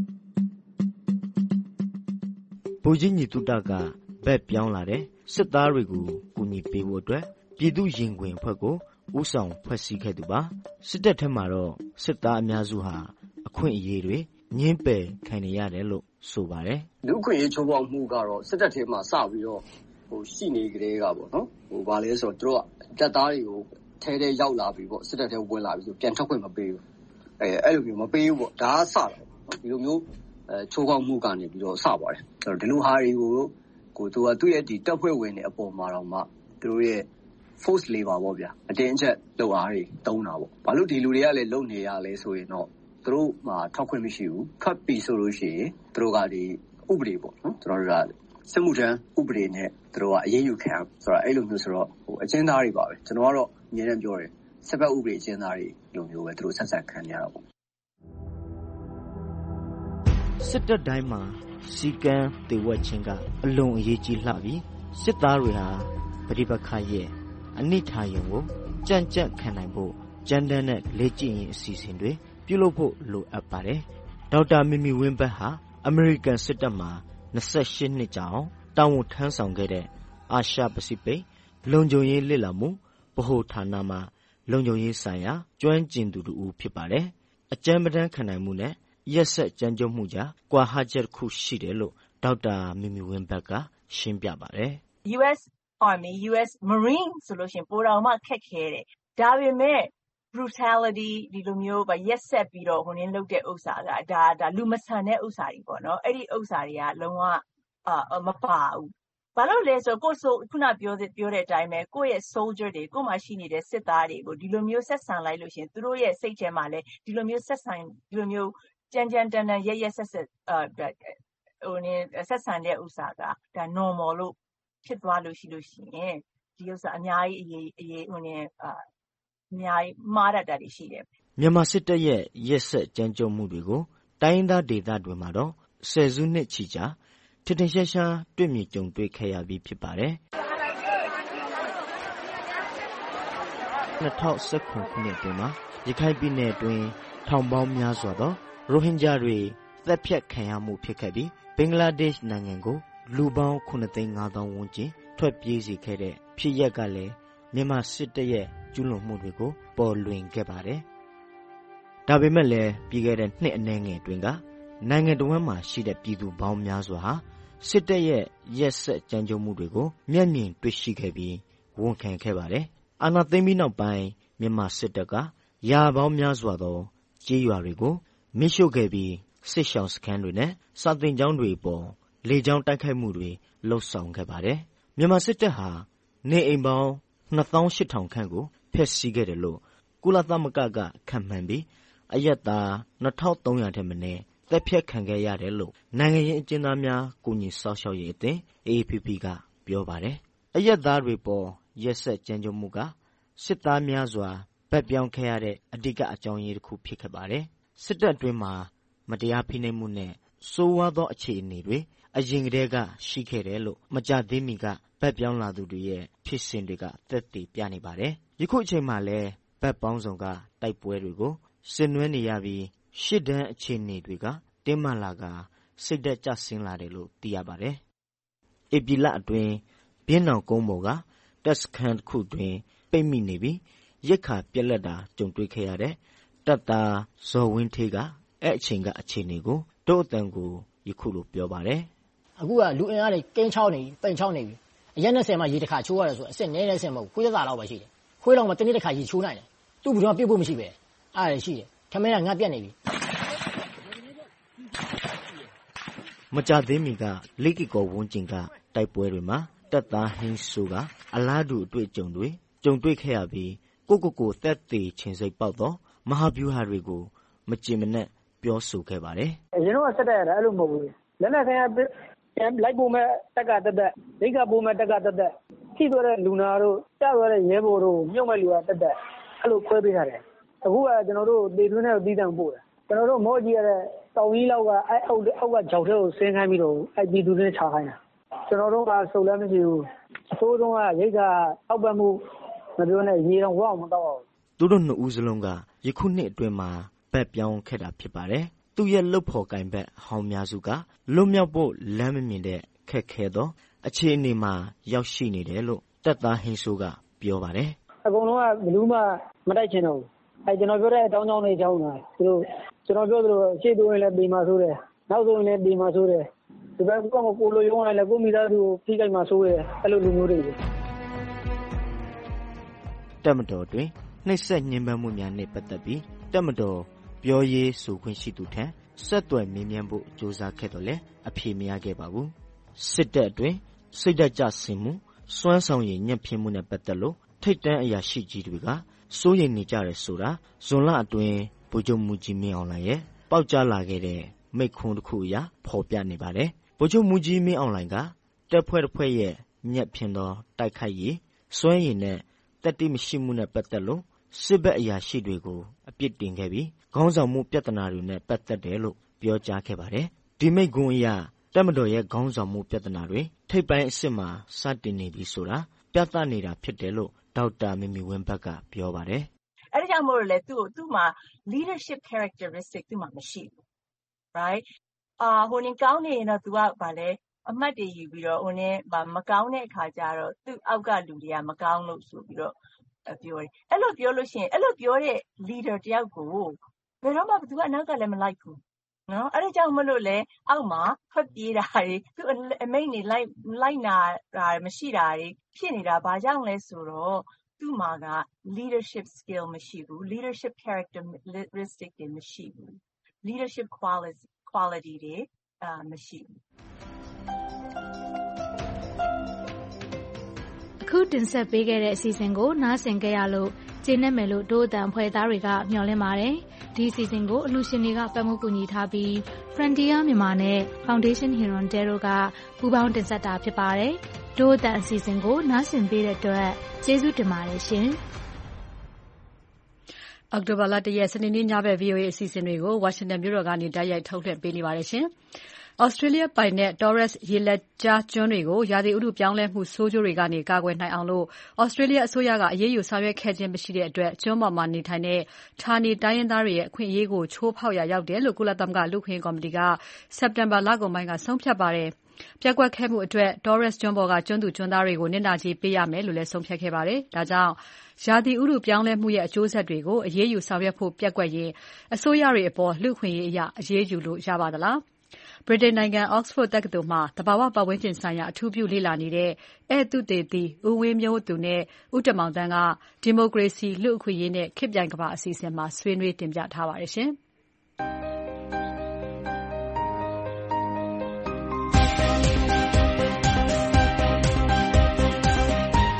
ဗိုလ်ကြီးညီတုတကဘက်ပြောင်းလာတဲ့စစ်သားတွေကိုကူညီပေးဖို့အတွက်ပြည်သူ့ရင်ခွင်အဖွဲ့ကိုဦးဆောင်ဖွဲ့စည်းခဲ့သူပါစစ်တပ်ထက်မှာတော့စစ်သားအများစုဟာအခွင့်အရေးတွေညှင်းပယ်ခံနေရတယ်လို့ဆိုပါတယ်လူ့အခွင့်အရေးချိုးဖောက်မှုကတော့စစ်တပ်ထဲမှာစပြီးတော့ဟိုရှိနေကြတဲ့ကပေါ့နော်ဟိုဘာလဲဆိုတော့တို့ကတပ်သားတွေကိုထဲထဲရောက်လာပြီပေါ့စစ်တပ်ထဲဝင်လာပြီဆိုပြန်ထွက်ခွင့်မပေးဘူးအဲအဲ့လိုမျိုးမပေးဘူးပေါ့ဒါကစတာဒီလိုမျိုးအဲချိုးဖောက်မှုကနေပြီးတော့စပါတယ်အဲ့တော့ဒီလိုဟာတွေကိုကိုသူကသူ့ရဲ့ဒီတပ်ဖွဲ့ဝင်တွေအပေါ်မှာတော့မှသူတို့ရဲ့ force labor ပေါ့ဗျာအတင်းအကျပ်လုပ်အားတွေတုံးတာပေါ့ဘာလို့ဒီလူတွေကလည်းလုပ်နေရလဲဆိုရင်တော့သူတို့မှာထောက်ခွင့်မရှိဘူးဖတ်ပြီးဆိုလို့ရှိရင်သူတို့ကဒီဥပဒေပေါ့နော်ကျွန်တော်တို့ကစစ်မှုထမ်းဥပဒေနဲ့သူတို့ကအရေးယူခံဆိုတာအဲ့လိုမျိုးဆိုတော့ဟိုအကျဉ်းသားတွေပါပဲကျွန်တော်ကတော့အမြဲတမ်းပြောတယ်စစ်ဘက်ဥပဒေအကျဉ်းသားတွေလိုမျိုးပဲသူတို့ဆက်ဆက်ခံရတာပေါ့စစ်တပ်တိုင်းမှာစီကံတေဝက်ချင်းကအလွန်အရေးကြီးလှပြီးစစ်သားတွေဟာပဋိပက္ခရဲ့အနိဋ္ဌာယုံကိုကြံ့ကြံ့ခံနိုင်ဖို့ကြမ်းတမ်းတဲ့လေ့ကျင့်ရေးအစီအစဉ်တွေပြုလုပ်ဖို့လိုအပ်ပါတယ်ဒေါက်တာမီမီဝင်းဘတ်ဟာအမေရိကန်စစ်တပ်မှာ၂၈နှစ်ကြာအောင်တာဝန်ထမ်းဆောင်ခဲ့တဲ့အာရှပစိဖိတ်လုံခြုံရေးလေ့လာမှုဗဟိုဌာနမှာလုံခြုံရေးဆိုင်ရာကျွမ်းကျင်သူတူဖြစ်ပါတယ်အကြမ်းပတမ်းခံနိုင်မှုနဲ့ရက်ဆက်ကြမ်းကြုတ်မှုကြားကွာဟချက်တစ်ခုရှိတယ်လို့ဒေါက်တာမီမီဝင်းဘတ်ကရှင်းပြပါတယ် U S Army U S Marine ဆိုလို့ရှိရင်ပိုတော်မှခက်ခဲတယ်ဒါပေမဲ့ brutality ဒီလိုမျိုးပဲရက်ဆက်ပြီးတော့ဟိုနင်းလုပ်တဲ့ဥစ္စာကဒါဒါလူမဆန်တဲ့ဥစ္စာတွေပေါ့နော်အဲ့ဒီဥစ္စာတွေကလုံးဝအာမပါဘူးဘာလို့လဲဆိုကိုဆိုခုနပြောတဲ့ပြောတဲ့အတိုင်းပဲကိုယ့်ရဲ့ soldier တွေကိုမှရှိနေတဲ့စစ်သားတွေကိုဒီလိုမျိုးဆက်ဆံလိုက်လို့ရှိရင်သူတို့ရဲ့စိတ်ထဲမှာလည်းဒီလိုမျိုးဆက်ဆံဒီလိုမျိုးကြမ်းကြမ်းတမ်းတမ်းရက်ရက်ဆက်ဆက်အာဟိုနင်းဆက်ဆံတဲ့ဥစ္စာကဒါ normal လို့ဖြစ်သွားလို့ရှိလို့ရှိရင်ဒီဥစ္စာအများကြီးအရေးအရေးဟိုနင်းအာအများကြီးမှားတတ်တာတွေရှိတယ်မြန်မာစစ်တပ်ရဲ့ရက်ဆက်ကြမ်းကြုတ်မှုတွေကိုတိုင်းဒေသဒေသတွေမှာတော့ဆယ်စုနှစ်ချီကြာထင်ထင်ရှားရှားတွေ့မြင်ကြုံတွေ့ခဲ့ရပြီးဖြစ်ပါတယ်၂၀၁၇ခုနှစ်အတွင်းမှာရခိုင်ပြည်နယ်အတွင်းထောင်ပေါင်းများစွာသောရိုဟင်ဂျာတွေတပ်ဖြတ်ခံရမှုဖြစ်ခဲ့ပြီးဘင်္ဂလားဒေ့ရှ်နိုင်ငံကိုလူပေါင်းခုနှစ်သိန်းငါးသောင်းဝန်းကျင်ထွက်ပြေးစေခဲ့တဲ့ဖြစ်ရပ်ကလည်းမြန်မာစစ်တပ်ရဲ့ကျူးလွန်မှုတွေကိုပေါ်လွင်ခဲ့ပါတယ်။ဒါပေမဲ့လည်းပြီးခဲ့တဲ့နှစ်အနည်းငယ်အတွင်းကနိုင်ငံတော်ဝန်မှာရှိတဲ့ပြည်သူပေါင်းများစွာဟာစစ်တပ်ရဲ့ရက်ဆက်ကြမ်းကြုတ်မှုတွေကိုမျက်မြင်တွေ့ရှိခဲ့ပြီးဝန်ခံခဲ့ပါတယ်။အာဏာသိမ်းပြီးနောက်ပိုင်းမြန်မာစစ်တပ်ကရာပေါင်းများစွာသောကြေးရွာတွေကိုမိရှို့ခဲ့ပြီးစစ်ရှောင်စခန်းတွေနဲ့စာသင်ကျောင်းတွေပေါ်လေကြောင်းတိုက်ခိုက်မှုတွေလှုပ်ဆောင်ခဲ့ပါတယ်။မြန်မာစစ်တပ်ဟာနေအိမ်ပေါင်းနှစ်သောင်းရှစ်ထောင်ခန့်ကိုဖျက်ဆီးခဲ့တယ်လို့ကုလသမဂ္ဂကခန့်မှန်းပြီးအရက်သားနှစ်ထောင်သုံးရာထက်မနည်းတပ်ဖြတ်ခံခဲ့ရတယ်လို့နိုင်ငံရေးအကျဉ်းသားများကူညီစောင့်ရှောက်ရေးအသင်း A A P P ကပြောပါတယ်။အရက်သားတွေပေါ်ရက်စက်ကြမ်းကြုတ်မှုကစစ်သားများစွာဗတ်ပြောင်းခဲ့ရတဲ့အဓိကအကြောင်းရင်းတစ်ခုဖြစ်ခဲ့ပါတယ်။စစ်တပ်အတွင်းမှာမတရားဖိနှိပ်မှုနဲ့ဆိုးဝါးသောအခြေအနေတွေအရင်ကတည်းကရှိခဲ့တယ်လို့မကြသေးမီကဗတ်ပြောင်းလာသူတွေရဲ့ဖြစ်စဉ်တွေကသက်သေပြနေပါတယ်။ယခုအချိန်မှာလည်းဗတ်ပေါင်းစုံကတိုက်ပွဲတွေကိုဆင်နွှဲနေရပြီးရှစ်တန်းအခြေအနေတွေကတင်းမာလာကစိတ်သက်ကျဆင်းလာတယ်လို့သိရပါတယ်။ဧပြီလအတွင်းဘင်းနောင်ကုန်းပေါ်ကတက်စခန်တစ်ခုတွင်ပိတ်မိနေပြီးရက်ခါပြက်လက်တာကြုံတွေ့ခဲ့ရတဲ့တပ်သားဇော်ဝင်းထေးကအဲ့အချိန်ကအခြေအနေကိုတို့အတန်ကိုယခုလိုပြောပါတယ်။အခုကလူအင်အားတွေကင်းချောင်းနေပြီပိန်ချောင်းနေပြီအရက်နဲ့ဆယ်မှရေတစ်ခါချိုးရတယ်ဆိုအစ်စ်နဲနဲဆင်မဟုတ်ခွေးသက်သာလောက်ပဲရှိတယ်ခွေးလောက်မှတစ်နေ့တစ်ခါရေချိုးနိုင်တယ်သူ့ဘူးတော့ပြစ်ဖို့မရှိပဲအားရရှိတယ်ခမင်းကငါပြက်နေပြီမကြသေးမီကလိကီကောဝန်းကျင်ကတိုက်ပွဲတွေမှာတပ်သားဟင်းဆိုကအလားတူအတွေ့အကြုံတွေကြုံတွေ့ခဲ့ရပြီးကိုကိုကိုသက်သေချင်းစိတ်ပေါက်တော့မဟာဗျူဟာတွေကိုမကြင်မနဲ့ပြောဆိုခဲ့ပါတယ်။အရင်တော့ဆက်တက်ရတာအဲ့လိုမဟုတ်ဘူး။လက်နဲ့ဆိုင်လိုက်ပုံမဲ့တက်ကတက်တက်ဒိတ်ကပုံမဲ့တက်ကတက်တက်ထိသွားတဲ့လူနာတို့ကြားသွားတဲ့ရဲဘော်တို့မြုပ်မဲ့လူကတက်တက်အဲ့လိုခွဲပေးထားတယ်။အခုကကျွန်တော်တို့တေသွင်းတဲ့တီးတံပို့တယ်။ကျွန်တော်တို့မော့ကြီးရတဲ့တောင်ကြီးလောက်ကအဲ့အောက်အောက်ကဂျောက်ထဲကိုဆင်းခိုင်းပြီးတော့အဲ့ဒီသူတွေချခိုင်းတာ။ကျွန်တော်တို့ကစုံလည်းမရှိဘူး။အစိုးရကရိတ်ကအောက်ပတ်မှုမပြောနဲ့ရေတော့ဝအောင်မတော့အောင်။သူတို့နှစ်ဦးစလုံးကယခုနှစ်အတွင်းမှာဗတ်ပြောင်းခဲ့တာဖြစ်ပါတယ်။သူရဲ့လှုပ်ဖော်ကင်ဘက်ဟောင်းများစုကလွတ်မြောက်ဖို့လမ်းမမြင်တဲ့ခက်ခဲသောအခြေအနေမှာရောက်ရှိနေတယ်လို့တပ်သားဟင်းဆိုးကပြောပါတယ်။အကုန်လုံးကဘလူးမှမတိုက်ချင်တော့ဘူး။အဲကျွန်တော်ပြောတဲ့အတောင်းအကြောင်းတွေကြောင်းတာသူတို့ကျွန်တော်ပြောသလိုရှေ့တိုးရင်လည်းပြေမှာဆိုးတယ်။နောက်ဆုံးရင်လည်းပြေမှာဆိုးတယ်။ဒီဘက်ကကိုလိုရုံးရလည်းကိုမိသားစုကိုဖိခိုက်မှာဆိုးတယ်။အဲ့လိုလူမျိုးတွေတပ်မတော်တွင်နှိပ်စက်ညှဉ်းပန်းမှုများနဲ့ပတ်သက်ပြီးတပ်မတော်ပြောရေးဆိုခွင့်ရှိသူထံဆက်သွယ်မေးမြန်းဖို့ကြိုးစားခဲ့တော့လည်းအဖြေမရခဲ့ပါဘူးစစ်တပ်အတွင်းစိတ်ဓာတ်ကျဆင်းမှုစွမ်းဆောင်ရည်ညံ့ဖျင်းမှုနဲ့ပတ်သက်လို့ထိတ်တန့်အရာရှိကြီးတွေကစိုးရိမ်နေကြတယ်ဆိုတာဇွန်လအတွင်းဗိုလ်ချုပ်မူကြီးမင်းအောင်လှိုင်ရဲ့ပေါက်ကြားလာခဲ့တဲ့မိန့်ခွန်းတစ်ခုအရဖော်ပြနေပါတယ်ဗိုလ်ချုပ်မူကြီးမင်းအောင်လှိုင်ကတပ်ဖွဲ့တစ်ဖွဲ့ရဲ့ညံ့ဖျင်းသောတိုက်ခိုက်ရေးစွမ်းရည်နဲ့တတိမရှိမှုနဲ့ပတ်သက်လို့စစ်ဘက်အရာရှိတွေကိုအပြစ်တင်ခဲ့ပြီးခေါင်းဆောင်မှုပြဿနာတွေနဲ့ပတ်သက်တယ်လို့ပြောကြားခဲ့ပါတယ်။ဒီမိန့်ခွန်းအရတပ်မတော်ရဲ့ခေါင်းဆောင်မှုပြဿနာတွေထိပ်ပိုင်းအဆင့်မှာစတင်နေပြီဆိုတာပြသနေတာဖြစ်တယ်လို့ဒေါက်တာမီမီဝင်းဘတ်ကပြောပါတယ်။အဲ့ဒါကြောင့်မို့လို့လေသူ့သူ့မှာ leadership characteristic သူ့မှာမရှိဘူး right အာဟိုနေကောင်းနေရင်တော့ तू ကဗာလဲအမှတ်တွေယူပြီးတော့ဟိုနေမကောင်းတဲ့အခါကျတော့သူ့အောက်ကလူတွေကမကောင်းလို့ဆိုပြီးတော့ပြောတယ်အဲ့လိုပြောလို့ရှိရင်အဲ့လိုပြောတဲ့ leader တယောက်ကိုဘယ်တော့မှသူကအနောက်ကလည်းမလိုက်ဘူးနော်အဲ့ဒါကြောင့်မလို့လေအောက်မှာထွက်ပြေးတာတွေသူအမိန့်တွေလိုက်လိုက်နာတာမရှိတာတွေဖြစ်နေတာဘာကြောင့်လဲဆိုတော့သူ့မှာက leadership skill မရှိဘူး leadership characteristic တွေမရှိဘူး leadership quality quality တွေအာမရှိဘူးအခုတင်ဆက်ပေးခဲ့တဲ့အစီအစဉ်ကိုနားဆင်ကြရလို့ကျေနပ်မယ်လို့ဒို့အတန်ဖွဲ့သားတွေကမျှော်လင့်ပါတယ်။ဒီအစီအစဉ်ကိုအလှူရှင်တွေကပတ်မှုကူညီထားပြီး Frontier မြန်မာနဲ့ Foundation Hirondelle တို့ကပူးပေါင်းတင်ဆက်တာဖြစ်ပါတယ်။ဒို့အတန်အစီအစဉ်ကိုနားဆင်ပေးတဲ့အတွက်ကျေးဇူးတင်ပါတယ်ရှင်။အောက်တိုဘာလတရက်စနေနေ့ညဘက် ဗွီအိုအေ အစီအစဉ်တွေကိုဝါရှင်တန်မြို့တော်ကနေတိုက်ရိုက်ထုတ်လွှင့်ပေးနေပါတယ်ရှင်။ Australia ပိုင်တဲ့ Torres ရေလက်ကြားကျွန်းတွေကိုရာသီဥတုပြောင်းလဲမှုဆိုးကျိုးတွေကနေကာကွယ်နိုင်အောင်လို့ Australia အစိုးရကအရေးယူဆောင်ရွက်ခဲ့ခြင်းမရှိတဲ့အတွက်ကျွန်းပေါ်မှာနေထိုင်တဲ့ဌာနေတိုင်းရင်းသားတွေရဲ့အခွင့်အရေးကိုချိုးဖောက်ရာရောက်တယ်လို့ကုလသမဂ္ဂလူ့အခွင့်အရေးကော်မတီကစက်တင်ဘာလကုန်ပိုင်းကဆုံးဖြတ်ပါတယ်။ပျက်ကွက်ခဲ့မှုအတွက် Torres ကျွန်းပေါ်ကကျွန်းသူကျွန်းသားတွေကိုနစ်နာကြေးပေးရမယ်လို့လည်းဆုံးဖြတ်ခဲ့ပါတယ်။ဒါကြောင့်ရာသီဥတုပြောင်းလဲမှုရဲ့အကျိုးဆက်တွေကိုအရေးယူဆောင်ရွက်ဖို့ပျက်ကွက်ရင်အစိုးရတွေအပေါ်လူ့အခွင့်အရေးအရအရေးယူလို့ရပါသလား။ဗြိတိန်နိုင်ငံ Oxford တက္ကသိုလ်မှာသဘာဝပတ်ဝန်းကျင်ဆိုင်ရာအထူးပြုလေ့လာနေတဲ့ဧည့်သုတေသီဦးဝင်းမျိုးသူနဲ့ဦးတင်မောင်သန်းကဒီမိုကရေစီလူ့အခွင့်အရေးနဲ့ခေတ်ပြိုင်ကမ္ဘာအစီအစဉ်မှာဆွေးနွေးတင်ပြထားပါတယ်ရှင်။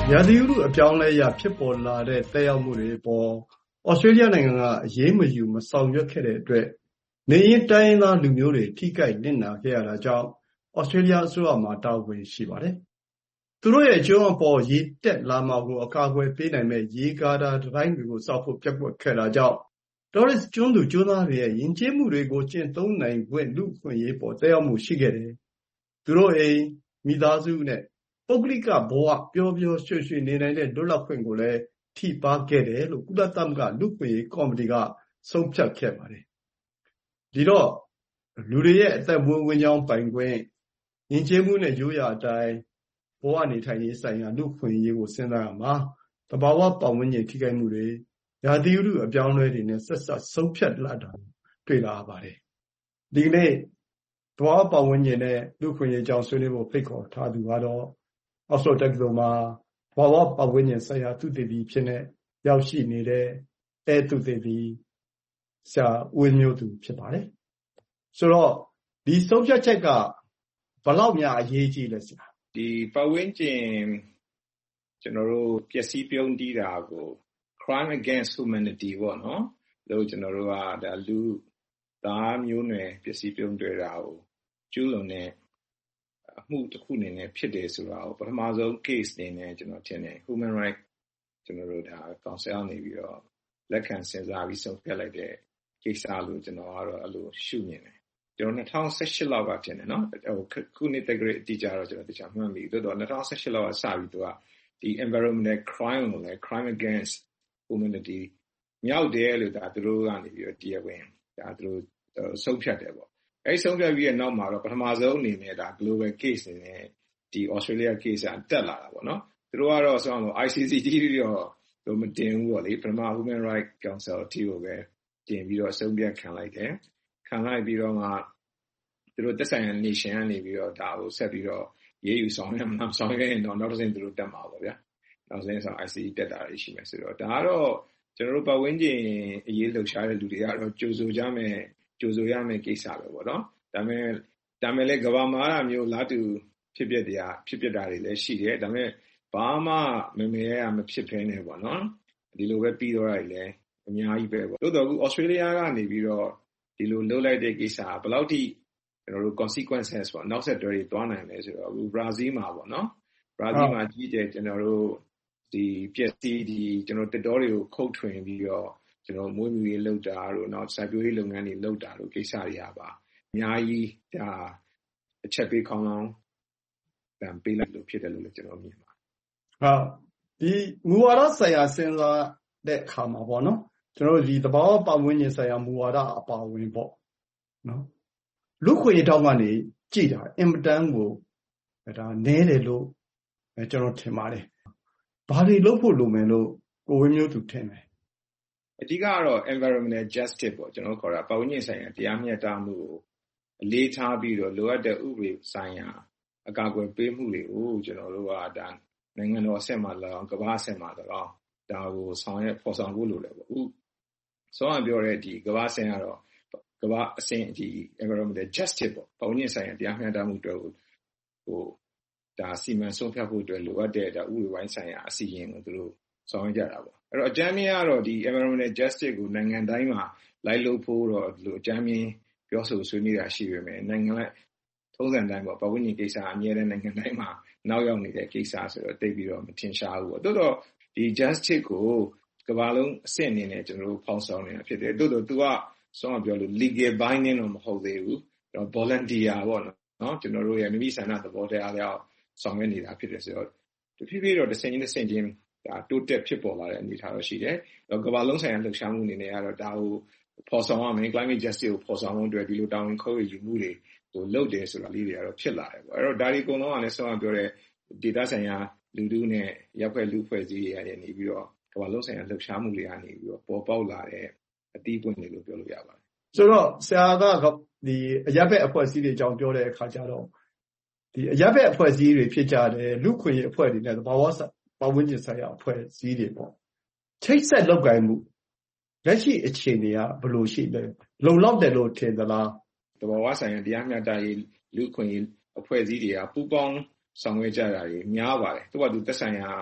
ရာသီဥတုအပြောင်းလဲရဖြစ်ပေါ်လာတဲ့သက်ရောက်မှုတွေပေါ်ဩစတြေးလျနိုင်ငံကအရေးမယူမဆောင်ရွက်ခဲ့တဲ့အတွက်နေရင်တိုင်းရင်းသားလူမျိုးတွေထိခိုက်နစ်နာခဲ့ရတာကြောင့်ဩစတြေးလျအစိုးရမှာတာဝန်ရှိပါတယ်။သူတို့ရဲ့ကျွန်းအပေါ်ရေတက်လာမှာကိုအကာအကွယ်ပေးနိုင်မဲ့ရေကာတာတိုင်းတွေကိုစောက်ဖို့ပြက်ကွက်ခဲ့တာကြောင့်တော်ရစ်ကျွန်းသူကျွန်းသားတွေရဲ့ယဉ်ကျေးမှုတွေကိုကျင့်သုံးနိုင်ခွင့်လူ့ခွင့်ရေးပေါ်သက်ရောက်မှုရှိခဲ့တယ်။သူတို့အိမ်မိသားစုနဲ့ပုဂ္ဂလိကဘဝပျော်ပျော်ရွှင်ရွှင်နေနိုင်တဲ့လွတ်လပ်ခွင့်ကိုလည်းထိပါခဲ့တယ်လို့ကုလသမဂ္ဂလူ့ခွင့်ရေးကော်မတီကဆုံးဖြတ်ခဲ့ပါတယ်။ဒီတော့လူတွေရဲ့အသက်မွေးဝမ်းကြောင်းပိုင်ခွင့်ယဉ်ကျေးမှုနဲ့ရိုးရာအတိုင်းဘဝနေထိုင်ရေးဆိုင်ရာလူ့ခွင့်ရေးကိုစဉ်းစားရမှာတဘာဝပတ်ဝန်းကျင်ထိခိုက်မှုတွေရာသီဥတုအပြောင်းအလဲတွေနဲ့ဆက်ဆက်ဆုံးဖြတ်လာတာတွေ့လာရပါတယ်။ဒီကနေ့တဘာဝပတ်ဝန်းကျင်နဲ့လူ့ခွင့်ရေးအကြောင်းဆွေးနွေးဖို့ဖိတ်ခေါ်ထားသူကတော့အောက်စဖို့တက္ကသိုလ်မှာဘာဝပတ်ဝန်းကျင်ဆိုင်ရာသုတေသီဖြစ်နေရောက်ရှိနေတဲ့အဲသုတေသီဆရာဦးမျိုးသူဖြစ်ပါတယ်ဆိုတော့ဒီဆုံးဖြတ်ချက်ကဘယ်လောက်များအရေးကြီးလဲဆရာဒီပတ်ဝန်းကျင်ကျွန်တော်တို့ပျက်စီးပြုန်းတီးတာကို crime against humanity ပေါ့နော်လို့ကျွန်တော်တို့ကဒါလူသားမျိုးနွယ်ပျက်စီးပြုန်းတွေတာကိုကျူးလွန်တဲ့အမှုတစ်ခုအနေနဲ့ဖြစ်တယ်ဆိုတာကိုပထမဆုံး case နေနဲ့ကျွန်တော်ထင်တယ် human right ကျွန်တော်တို့ဒါ council နေပြီးတော့လက်ခံစဉ်းစားပြီးဆုံးဖြတ်လိုက်တဲ့ကိစ္စလို့ကျွန်တော်ကတော့အဲ့လိုရှုမြင်တယ်ကျွန်တော်၂၀၁၈လောက်ကထင်တယ်နော်ဟိုခုနှစ်တက်ကလေးအတိအကျတော့ကျွန်တော်တခြားမှတ်မိတော်တော်၂၀၁၈လောက်ကစပြီးသူကဒီ environmental crime ကိုလည်း crime against humanity မြောက်တယ်လို့ဒါသူတို့ကနေပြီးတော့တရားဝင်ဒါသူတို့ဆုံးဖြတ်တယ်ပေါ့အဲ့ဆုံးဖြတ်ပြီးတဲ့နောက်မှာတော့ပထမဆုံးအနေနဲ့ဒါ global case အနေနဲ့ဒီ Australia case ကတက်လာတာပေါ့နော်သူတို့ကတော့ဆိုတော့ I C C တီးပြီးတော့သူမတင်ဘူးပေါ့လေပထမ Human Rights Council တီးကိုပဲတင်ပြီးတော့ဆုံးဖြတ်ခံလိုက်တယ်ခံလိုက်ပြီးတော့မှသူတို့သက်ဆိုင်ရာ nation ကနေပြီးတော့ဒါကိုဆက်ပြီးတော့ရေးယူဆောင်ရမှာဆောင်ရရင်တော့နောက်တစ်ဆင့်သူတို့တက်မှာပေါ့ဗျာနောက်တစ်ဆင့်ဆို I C C တက်တာရှိမယ်ဆိုတော့ဒါကတော့ကျွန်တော်တို့ပတ်ဝန်းကျင်အရေးလှုပ်ရှားတဲ့လူတွေကတော့ကြိုဆိုကြမယ်ကြိုဆိုရမယ့်ကိစ္စပဲပေါ့နော်ဒါပေမဲ့ဒါပေမဲ့လည်းကဘာမှာအမျိုးလာတူဖြစ်ပျက်တရားဖြစ်ပျက်တာတွေလည်းရှိတယ်ဒါပေမဲ့ဘာမှမမေရမဖြစ်ဖဲနေပေါ့နော်ဒီလိုပဲပြီးတော့ရတယ်လည်းအများကြီးပဲပေါ့တိုးတော့အခု Australia ကနေပြီးတော့ဒီလိုလှုပ်လိုက်တဲ့ကိစ္စဘယ်လောက်ထိကျွန်တော်တို့ consequences ပေါ့နောက်ဆက်တွဲတွေတွားနိုင်လဲဆိုတော့အခု Brazil မှာပေါ့နော် Brazil မှာကြီးတယ်ကျွန်တော်တို့ဒီပျက်စီးဒီကျွန်တော်တက်တော်တွေကိုခုတ်ထွင်ပြီးတော့ကျွန်တော်မွေးမြူရေးလုပ်တာတို့နောက်စိုက်ပျိုးရေးလုပ်ငန်းတွေလုပ်တာတို့ကိစ္စတွေအားပါအများကြီးဒါအချက်ပေးခေါင်းလောင်းတံပေးလိုက်လို့ဖြစ်တယ်လို့လည်းကျွန်တော်မြင်ပါတယ်ဟုတ်ဒီမူဝါဒဆိုင်ရာစဉ်းစားတဲ့အခါမှာပေါ့နော်ကျွန်တော်တို့ဒီသဘာဝပတ်ဝန်းကျင်ဆိုင်ရာမူဝါဒအပါအဝင်ပေါ့နော်လူခွေထောက်ကနေကြည်တာအင်မတန်ကိုဒါနဲတယ်လို့ကျွန်တော်ထင်ပါတယ်ဘာတွေလုပ်ဖို့လိုမယ်လို့ကိုဝင်းမျိုးသူထင်တယ်အဓိကကတော့ environmental justice ပေါ့ကျွန်တော်ခေါ်တာပတ်ဝန်းကျင်ဆိုင်ရာတရားမျှတမှုကိုအလေးထားပြီးတော့လိုအပ်တဲ့ဥပဒေဆိုင်ရာအကာအကွယ်ပေးမှုတွေကိုကျွန်တော်တို့ကဒါနိုင်ငံတော်အဆင့်မှာ၎င်းကမ္ဘာအဆင့်မှာ၎င်းဒါကိုဆောင်ရွက်ဖော်ဆောင်ဖို့လိုတယ်ပေါ့ဥဆောင်းပြောတဲ့ဒီကမ္ဘာအဆင့်ကတော့ကမ္ဘာအဆင့်ဒီ environmental justice ပေါ့ပတ်ဝန်းကျင်ဆိုင်ရာတရားမျှတမှုတို့ဟိုဒါစီမံဆုံးဖြတ်ဖို့အတွက်လိုအပ်တဲ့ဒါဥပဒေပိုင်းဆိုင်ရာအစီအရင်ကိုသူတို့ဆောင်ရွက်ကြတာပေါ့အဲ့တော့အကြမ်းမြင်ကတော့ဒီ environmental justice ကိုနိုင်ငံတိုင်းမှာလိုက်လုပ်ဖို့တော့ဒီလိုအကြမ်းမြင်ပြောဆိုဆွေးနွေးတာရှိပေမဲ့နိုင်ငံလိုက်ထုံးစံတိုင်းပေါ့ပတ်ဝန်းကျင်ကိစ္စအမြဲတမ်းနိုင်ငံတိုင်းမှာနောက်ရောက်နေတဲ့ကိစ္စဆိုတော့တိတ်ပြီးတော့မထင်ရှားဘူးပေါ့တိုးတော့ဒီ justice ကိုကမ္ဘာလုံးအဆင့်အနေနဲ့ကျွန်တော်တို့ဖော်ဆောင်နေတာဖြစ်တယ်တိုးတော့ तू ကဆောင်းပြောလို့ legal binding တော့မဟုတ်သေးဘူးတော့ volunteer ပေါ့နော်ကျွန်တော်တို့ရဲ့မိမိဆန္ဒသဘောတရားအရဆောင်ရွက်နေတာဖြစ်တယ်ဆိုတော့တဖြည်းဖြည်းတော့တစ်ဆင့်ချင်းတစ်ဆင့်ချင်းဒါတိုးတက်ဖြစ်ပေါ်လာတဲ့အနေအထားတော့ရှိတယ်။ကမ္ဘာလုံးဆိုင်ရာလှုပ်ရှားမှုအနေနဲ့ကတော့ဒါကိုဖော်ဆောင်ရမယ် climate justice ကိုဖော်ဆောင်ဖို့အတွက်ဒီလိုတာဝန်ခေါ်ယူမှုတွေကိုလုပ်တယ်ဆိုတာလေးတွေကတော့ဖြစ်လာတယ်ပေါ့။အဲ့တော့ဒါဒီအကုန်လုံးကလည်းဆောင်းပြောတဲ့ data ဆိုင်ရာလူထုနဲ့ရပ်ဖွဲ့လူဖွဲ့စည်းတွေရနေပြီးတော့ကမ္ဘာလုံးဆိုင်ရာလှုပ်ရှားမှုတွေကနေပြီးတော့ပေါ်ပေါက်လာတဲ့အတီးပွင့်တွေလို့ပြောလို့ရပါတယ်။ဆိုတော့ဆရာကဒီအရပ်ဘက်အဖွဲ့အစည်းတွေအကြောင်းပြောတဲ့အခါကျတော့ဒီအရပ်ဘက်အဖွဲ့အစည်းတွေဖြစ်ကြတယ်လူခွင့်ရေးအဖွဲ့တွေနဲ့သဘာဝပတ်ဝန်းကျင်ဆိုင်ရာအဖွဲ့အစည်းတွေပေါ့ချိတ်ဆက်လုပ်ကိုင်မှုလက်ရှိအခြေအနေကဘယ်လိုရှိလဲလုံလောက်တယ်လို့ထင်သလားသဘာဝဆိုင်ရာတရားမျှတရေးလူခွင့်ရေးအဖွဲ့အစည်းတွေကပူးပေါင်းဆောင်ရွက်ကြတာတွေများပါတယ်သူကသူသက်ဆိုင်ရာ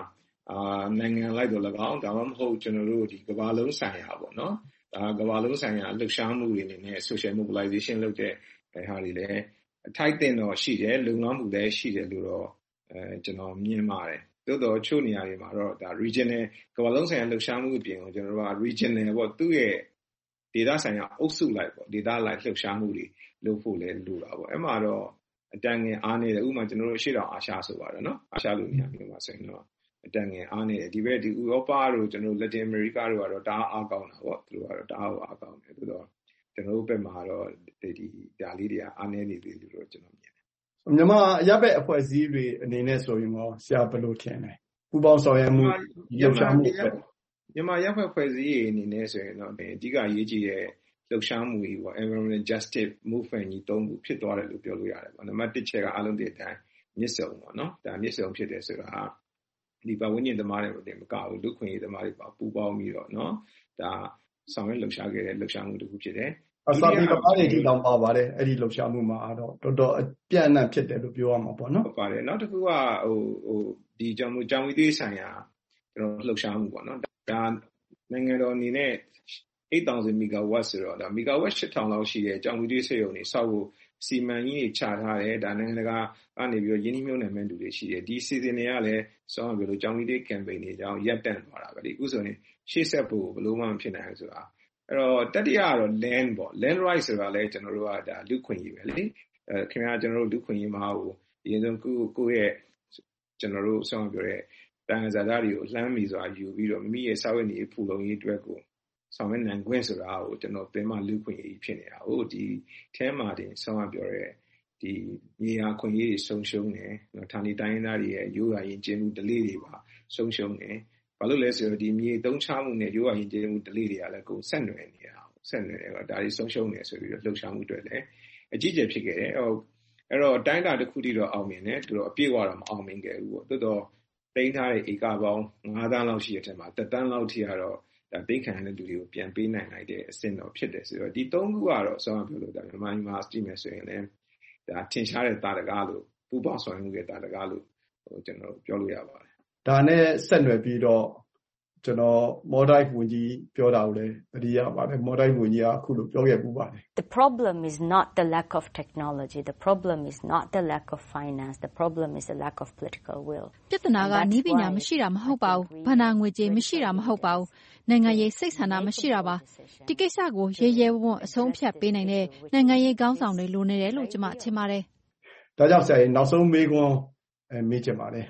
အာနိုင်ငံလိုက်တော့၎င်းဒါမှမဟုတ်ကျွန်တော်တို့ဒီကမ္ဘာလုံးဆိုင်ရာပေါ့နော်ဒါကမ္ဘာလုံးဆိုင်ရာလှုပ်ရှားမှုတွေအနေနဲ့ social mobilization လုပ်တဲ့ဟာတွေလည်းအထိုက်တင်တော့ရှိတယ်လုံလောက်မှုလည်းရှိတယ်လို့တော့အဲကျွန်တော်မြင်ပါတယ်သို့တော့ချို့နေရာတွေမှာတော့ဒါ regional ကမ္ဘာလုံးဆိုင်ရာလှုပ်ရှားမှုအပြင်ကိုကျွန်တော်တို့က regional ပေါ့သူ့ရဲ့ဒေသဆိုင်ရာအုပ်စုလိုက်ပေါ့ဒေသလိုက်လှုပ်ရှားမှုတွေလုပ်ဖို့လည်းလိုတာပေါ့အဲ့မှာတော့အတန်ငယ်အားနေတယ်ဥပမာကျွန်တော်တို့ရှေ့တောင်အာရှဆိုပါတယ်နော်အာရှလိုနေရာမျိုးမှာဆိုရင်တော့အတန်ငယ်အားနေတယ်ဒီဘက်ဒီဥရောပတို့ကျွန်တော်တို့လက်တင်အမေရိကတို့ကတော့တအားအားကောင်းတာပေါ့သူတို့ကတော့တအားအားကောင်းတယ်သို့တော့ကျွန်တော်တို့ဘက်မှာတော့ဒီဒီဒါလေးတွေကအားနေနေပြီလို့တော့ကျွန်တော်မြင်တယ်မြန်မာအရပ်ဘက်အဖွဲ့အစည်းတွေအနေနဲ့ဆိုရင်တော့ဆရာဘယ်လိုထင်လဲပူပေါင်းဆောင်ရွက်မှုလှုပ်ရှားမှုမြန်မာရပ်ဘက်အဖွဲ့အစည်းတွေအနေနဲ့ဆိုရင်တော့အဓိကအရေးကြီးတဲ့လှုပ်ရှားမှုကြီးပေါ့ environmental justice movement ကြီးသုံးခုဖြစ်သွားတယ်လို့ပြောလို့ရတယ်ပေါ့နံပါတ်တစ်ချက်ကအားလုံးတည်းတိုင်းမြစ်စုံပေါ့နော်ဒါမြစ်စုံဖြစ်တယ်ဆိုတာဒီပတ်ဝန်းကျင်သမားတွေမကဘူးလူခွင့်ရေးသမားတွေပါပူပေါင်းပြီးတော့နော်ဒါဆောင်ရွက်လှုပ်ရှားခဲ့တဲ့လှုပ်ရှားမှုတစ်ခုဖြစ်တယ်အစာပြေပါးတွေထိတောင်ပါပါတယ်အဲ့ဒီလှုပ်ရှားမှုမှာတော့တော်တော်အပြန့်အနှံ့ဖြစ်တယ်လို့ပြောရမှာပေါ့နော်ဟုတ်ပါတယ်နောက်တစ်ခုကဟိုဟိုဒီကြောင့်မို့ကြောင်ဝီသေးဆိုင်ရာကျွန်တော်လှုပ်ရှားမှုပေါ့နော်ဒါနိုင်ငံတော်အနေနဲ့eight thousand megawatt ဆိုတော့ဒါ megawatt eight thousandလောက်ရှိတဲ့ကြောင်ဝီသေးစက်ရုံတွေစောက်ဖို့စီမံကြီးတွေချထားတယ်ဒါနိုင်ငံတကာကနေပြီးတော့ယင်းနှိမ့်မြုပ်နှံမဲ့လူတွေရှိတယ်ဒီ season တွေကလည်းစောင်းပြောလို့ကြောင်ဝီသေး campaign တွေကြောင်းရပ်တန့်သွားတာပဲဒီအခုဆိုရင်ရှေ့ဆက်ဖို့ဘယ်လိုမှမဖြစ်နိုင်ဘူးဆိုတာအဲ့တော့တတိယကတော့ land ပေါ့ land right ဆိုတာလည်းကျွန်တော်တို့ကဒါလူခွင့်ရေးပဲလေအဲခင်ဗျားကျွန်တော်တို့လူခွင့်ရေးမှာဟိုအရင်ဆုံးကိုကိုရဲ့ကျွန်တော်တို့ဆောင်းပြောတဲ့တန်ခါးစားသားတွေကိုလှမ်းမိစွာယူပြီးတော့မိမိရဲ့စာဝတ်နေရေးဖူလုံရေးအတွက်ကိုဆောင်ရွက်နိုင်ခွင့်ဆိုတာကိုကျွန်တော်သင်မှလူခွင့်ရေးဖြစ်နေတာဟိုဒီအဲမှာတင်ဆောင်းပြောတဲ့ဒီမြေယာခွင့်ရေးတွေဆုံးရှုံးတယ်နော်ဌာနေတိုင်းသားတွေရဲ့ရိုးရာယဉ်ကျေးမှု delay တွေပါဆုံးရှုံးတယ်ဘာလို့လဲဆိုတော့ဒီမြေသုံးချမှုနဲ့ရိုးရာယဉ်ကျေးမှု delay တွေကလည်းကိုယ်ဆက်နွယ်နေတာဆက်နွယ်တယ်တော့ဒါတွေဆုံးရှုံးတယ်ဆိုပြီးတော့လှုပ်ရှားမှုတွေလည်းအကြီးကျယ်ဖြစ်ခဲ့တယ်အဲ့တော့အဲ့တော့တိုင်းတာတစ်ခုတည်းတော့အောင်မြင်တယ်သူတို့အပြည့်အဝတော့မအောင်မြင်ခဲ့ဘူးပေါ့တိုးတော့တိန်းထားတဲ့ဧကပေါင်းnineသန်းလောက်ရှိတဲ့အထက်မှာtenသန်းလောက်ထိကတော့ဒါသိခံရတဲ့လူတွေကိုပြန်ပေးနိုင်လိုက်တဲ့အဆင့်တော့ဖြစ်တယ်ဆိုတော့ဒီသုံးခုကတော့ဆောင်းပြောလို့ဒါမြန်မာပြည်မှာစတီးမယ်ဆိုရင်လည်းဒါထင်ရှားတဲ့တာတကားလို့ပူပေါင်းဆောင်ရွက်မှုရဲ့တာတကားလို့ဟိုကျွန်တော်ပြောလို့ရပါတယ်ဒါနဲ့ဆက်နွယ်ပြီးတော့ကျွန်တော် Mordai ဝန်ကြီးပြောတာကိုလည်းသတိရပါတယ် Mordai ဝန်ကြီးကအခုလိုပြောခဲ့ပူပါတယ် The problem is not the lack of technology the problem is not the lack of finance the problem is the lack of political will ပြဿနာကနည်းပညာမရှိတာမဟုတ်ပါဘူးဘဏ္ဍာငွေကြေးမရှိတာမဟုတ်ပါဘူးနိုင်ငံရေးစိတ်ဆန္ဒမရှိတာပါဒီကိစ္စကိုရဲရဲဝံ့အဆုံးဖြတ်ပေးနိုင်တဲ့နိုင်ငံရေးခေါင်းဆောင်တွေလိုနေတယ်လို့ကျွန်မထင်ပါတယ်ဒါကြောင့်ဆရာကြီးနောက်ဆုံးမေးခွန်းအဲမေးချင်ပါတယ်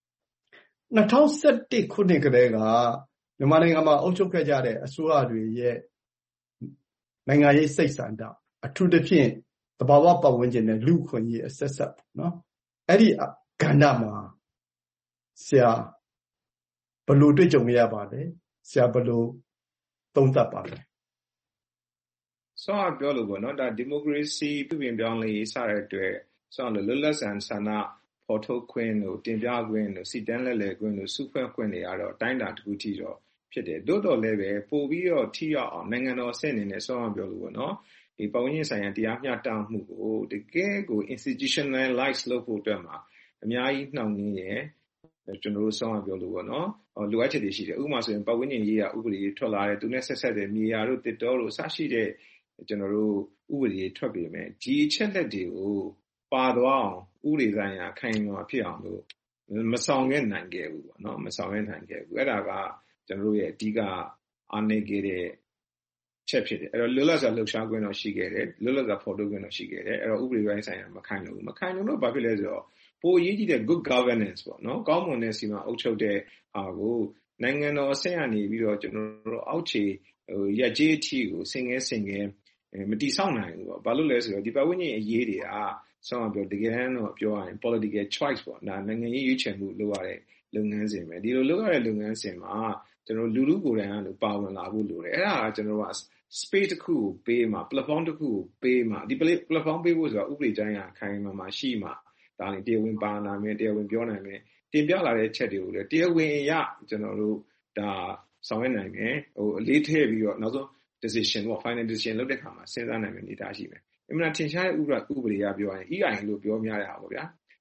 two thousand elevenခုနှစ်ကတည်းကမြန်မာနိုင်ငံမှာအုပ်ချုပ်ခဲ့ကြတဲ့အစိုးရတွေရဲ့နိုင်ငံရေးစိတ်ဆန္ဒအထူးသဖြင့်သဘာဝပတ်ဝန်းကျင်နဲ့လူ့အခွင့်အရေးအဆက်ဆက်နော်အဲ့ဒီကဏ္ဍမှာဆရာဘယ်လိုတွေ့ကြုံရပါလဲဆရာဘယ်လိုသုံးသပ်ပါလဲဆောင်းပြောလို့ပေါ့နော်ဒါဒီမိုကရေစီပြုပြင်ပြောင်းလဲရေးစတဲ့အတွက်ဆောင်းလို့လွတ်လပ်ဆန်ဆန္ဒဖော်ထုတ်ခွင့်တို့တင်ပြခွင့်တို့စီတန်းလက်လည်ခွင့်တို့စုဖွဲ့ခွင့်တွေကတော့တိုင်းတာတစ်ခုထိတော့ဖြစ်တယ်တိုးတော်လည်းပဲပို့ပြီးတော့ထိရောက်အောင်နိုင်ငံတော်အဆင့်အနေနဲ့ဆောင်းပြောလို့ပေါ့နော်ဒီပတ်ဝန်းကျင်ဆိုင်ရာတရားမျှတမှုကိုတကယ်ကို institutionalize လုပ်ဖို့အတွက်မှာအများကြီးနှောင့်နှေးရယ်ကျွန်တော်တို့ဆောင်းပြောလို့ပေါ့နော်လိုအပ်ချက်တွေရှိတယ်ဥပမာဆိုရင်ပတ်ဝန်းကျင်ရေးရာဥပဒေထွက်လာတယ်သူနဲ့ဆက်ဆက်တဲ့မြေယာတို့တစ်တော်တို့အစရှိတဲ့ကျွန်တော်တို့ဥပဒေထွက်ပြီးမယ်ဒီအချက်လက်တွေကိုပါသွားအောင်ဥပဒေဆိုင်ရာခိုင်မာဖြစ်အောင်လို့မဆောင်ရွက်နိုင်ခဲ့ဘူးပေါ့နော်မဆောင်ရွက်နိုင်ခဲ့ဘူးအဲ့ဒါကကျွန်တော်တို့ရဲ့အဓိကအားနည်းခဲ့တဲ့ချက်ဖြစ်တယ်အဲ့တော့လွတ်လပ်စွာလှုပ်ရှားခွင့်တော့ရှိခဲ့တယ်လွတ်လပ်စွာဖော်ထုတ်ခွင့်တော့ရှိခဲ့တယ်အဲ့တော့ဥပဒေပိုင်းဆိုင်ရာမခိုင်လို့မခိုင်လို့တော့ဘာဖြစ်လဲဆိုတော့ပိုအရေးကြီးတဲ့ good governance ပေါ့နော်ကောင်းမွန်တဲ့စီမံအုပ်ချုပ်တဲ့ဟာကိုနိုင်ငံတော်အဆင့်ကနေပြီးတော့ကျွန်တော်တို့အောက်ခြေဟိုရက်ကြီးအထိကိုစင်ငဲစင်ငဲမတိဆောက်နိုင်ဘူးပေါ့ဘာလို့လဲဆိုတော့ဒီပတ်ဝန်းကျင်အရေးတွေကဆောင်းပြောတကယ်တမ်းတော့ပြောရရင် political choice ပေါ့ဒါနိုင်ငံရေးရွေးချယ်မှုလုပ်ရတဲ့လုပ်ငန်းစဉ်ပဲဒီလိုလုပ်ရတဲ့လုပ်ငန်းစဉ်မှာကျွန်တော်လူလူကိုယ်တိုင်ကလို့ပါဝင်လာဖို့လိုတယ်အဲ့ဒါကကျွန်တော်က space တစ်ခုကိုပေးမှာ platform တစ်ခုကိုပေးမှာဒီ platform ပေးဖို့ဆိုတာဥပဒေတိုင်းကခိုင်မာမှာရှိမှာဒါလည်းတရားဝင်ပါလာမယ်တရားဝင်ပြောနိုင်မယ်တင်ပြလာတဲ့ချက်တွေကိုလည်းတရားဝင်ရကျွန်တော်တို့ဒါဆောင်ရွက်နိုင်မယ်ဟိုအလေးထည့်ပြီးတော့နောက်ဆုံး decision ပေါ့ final decision လုပ်တဲ့ခါမှာစဉ်းစားနိုင်မယ်အနေအထားရှိမယ်အမှန်ထင်ရှားတဲ့ဥပဒေဥပဒေကပြောရင် E I လို့ပြောများရတာပေါ့ဗျာ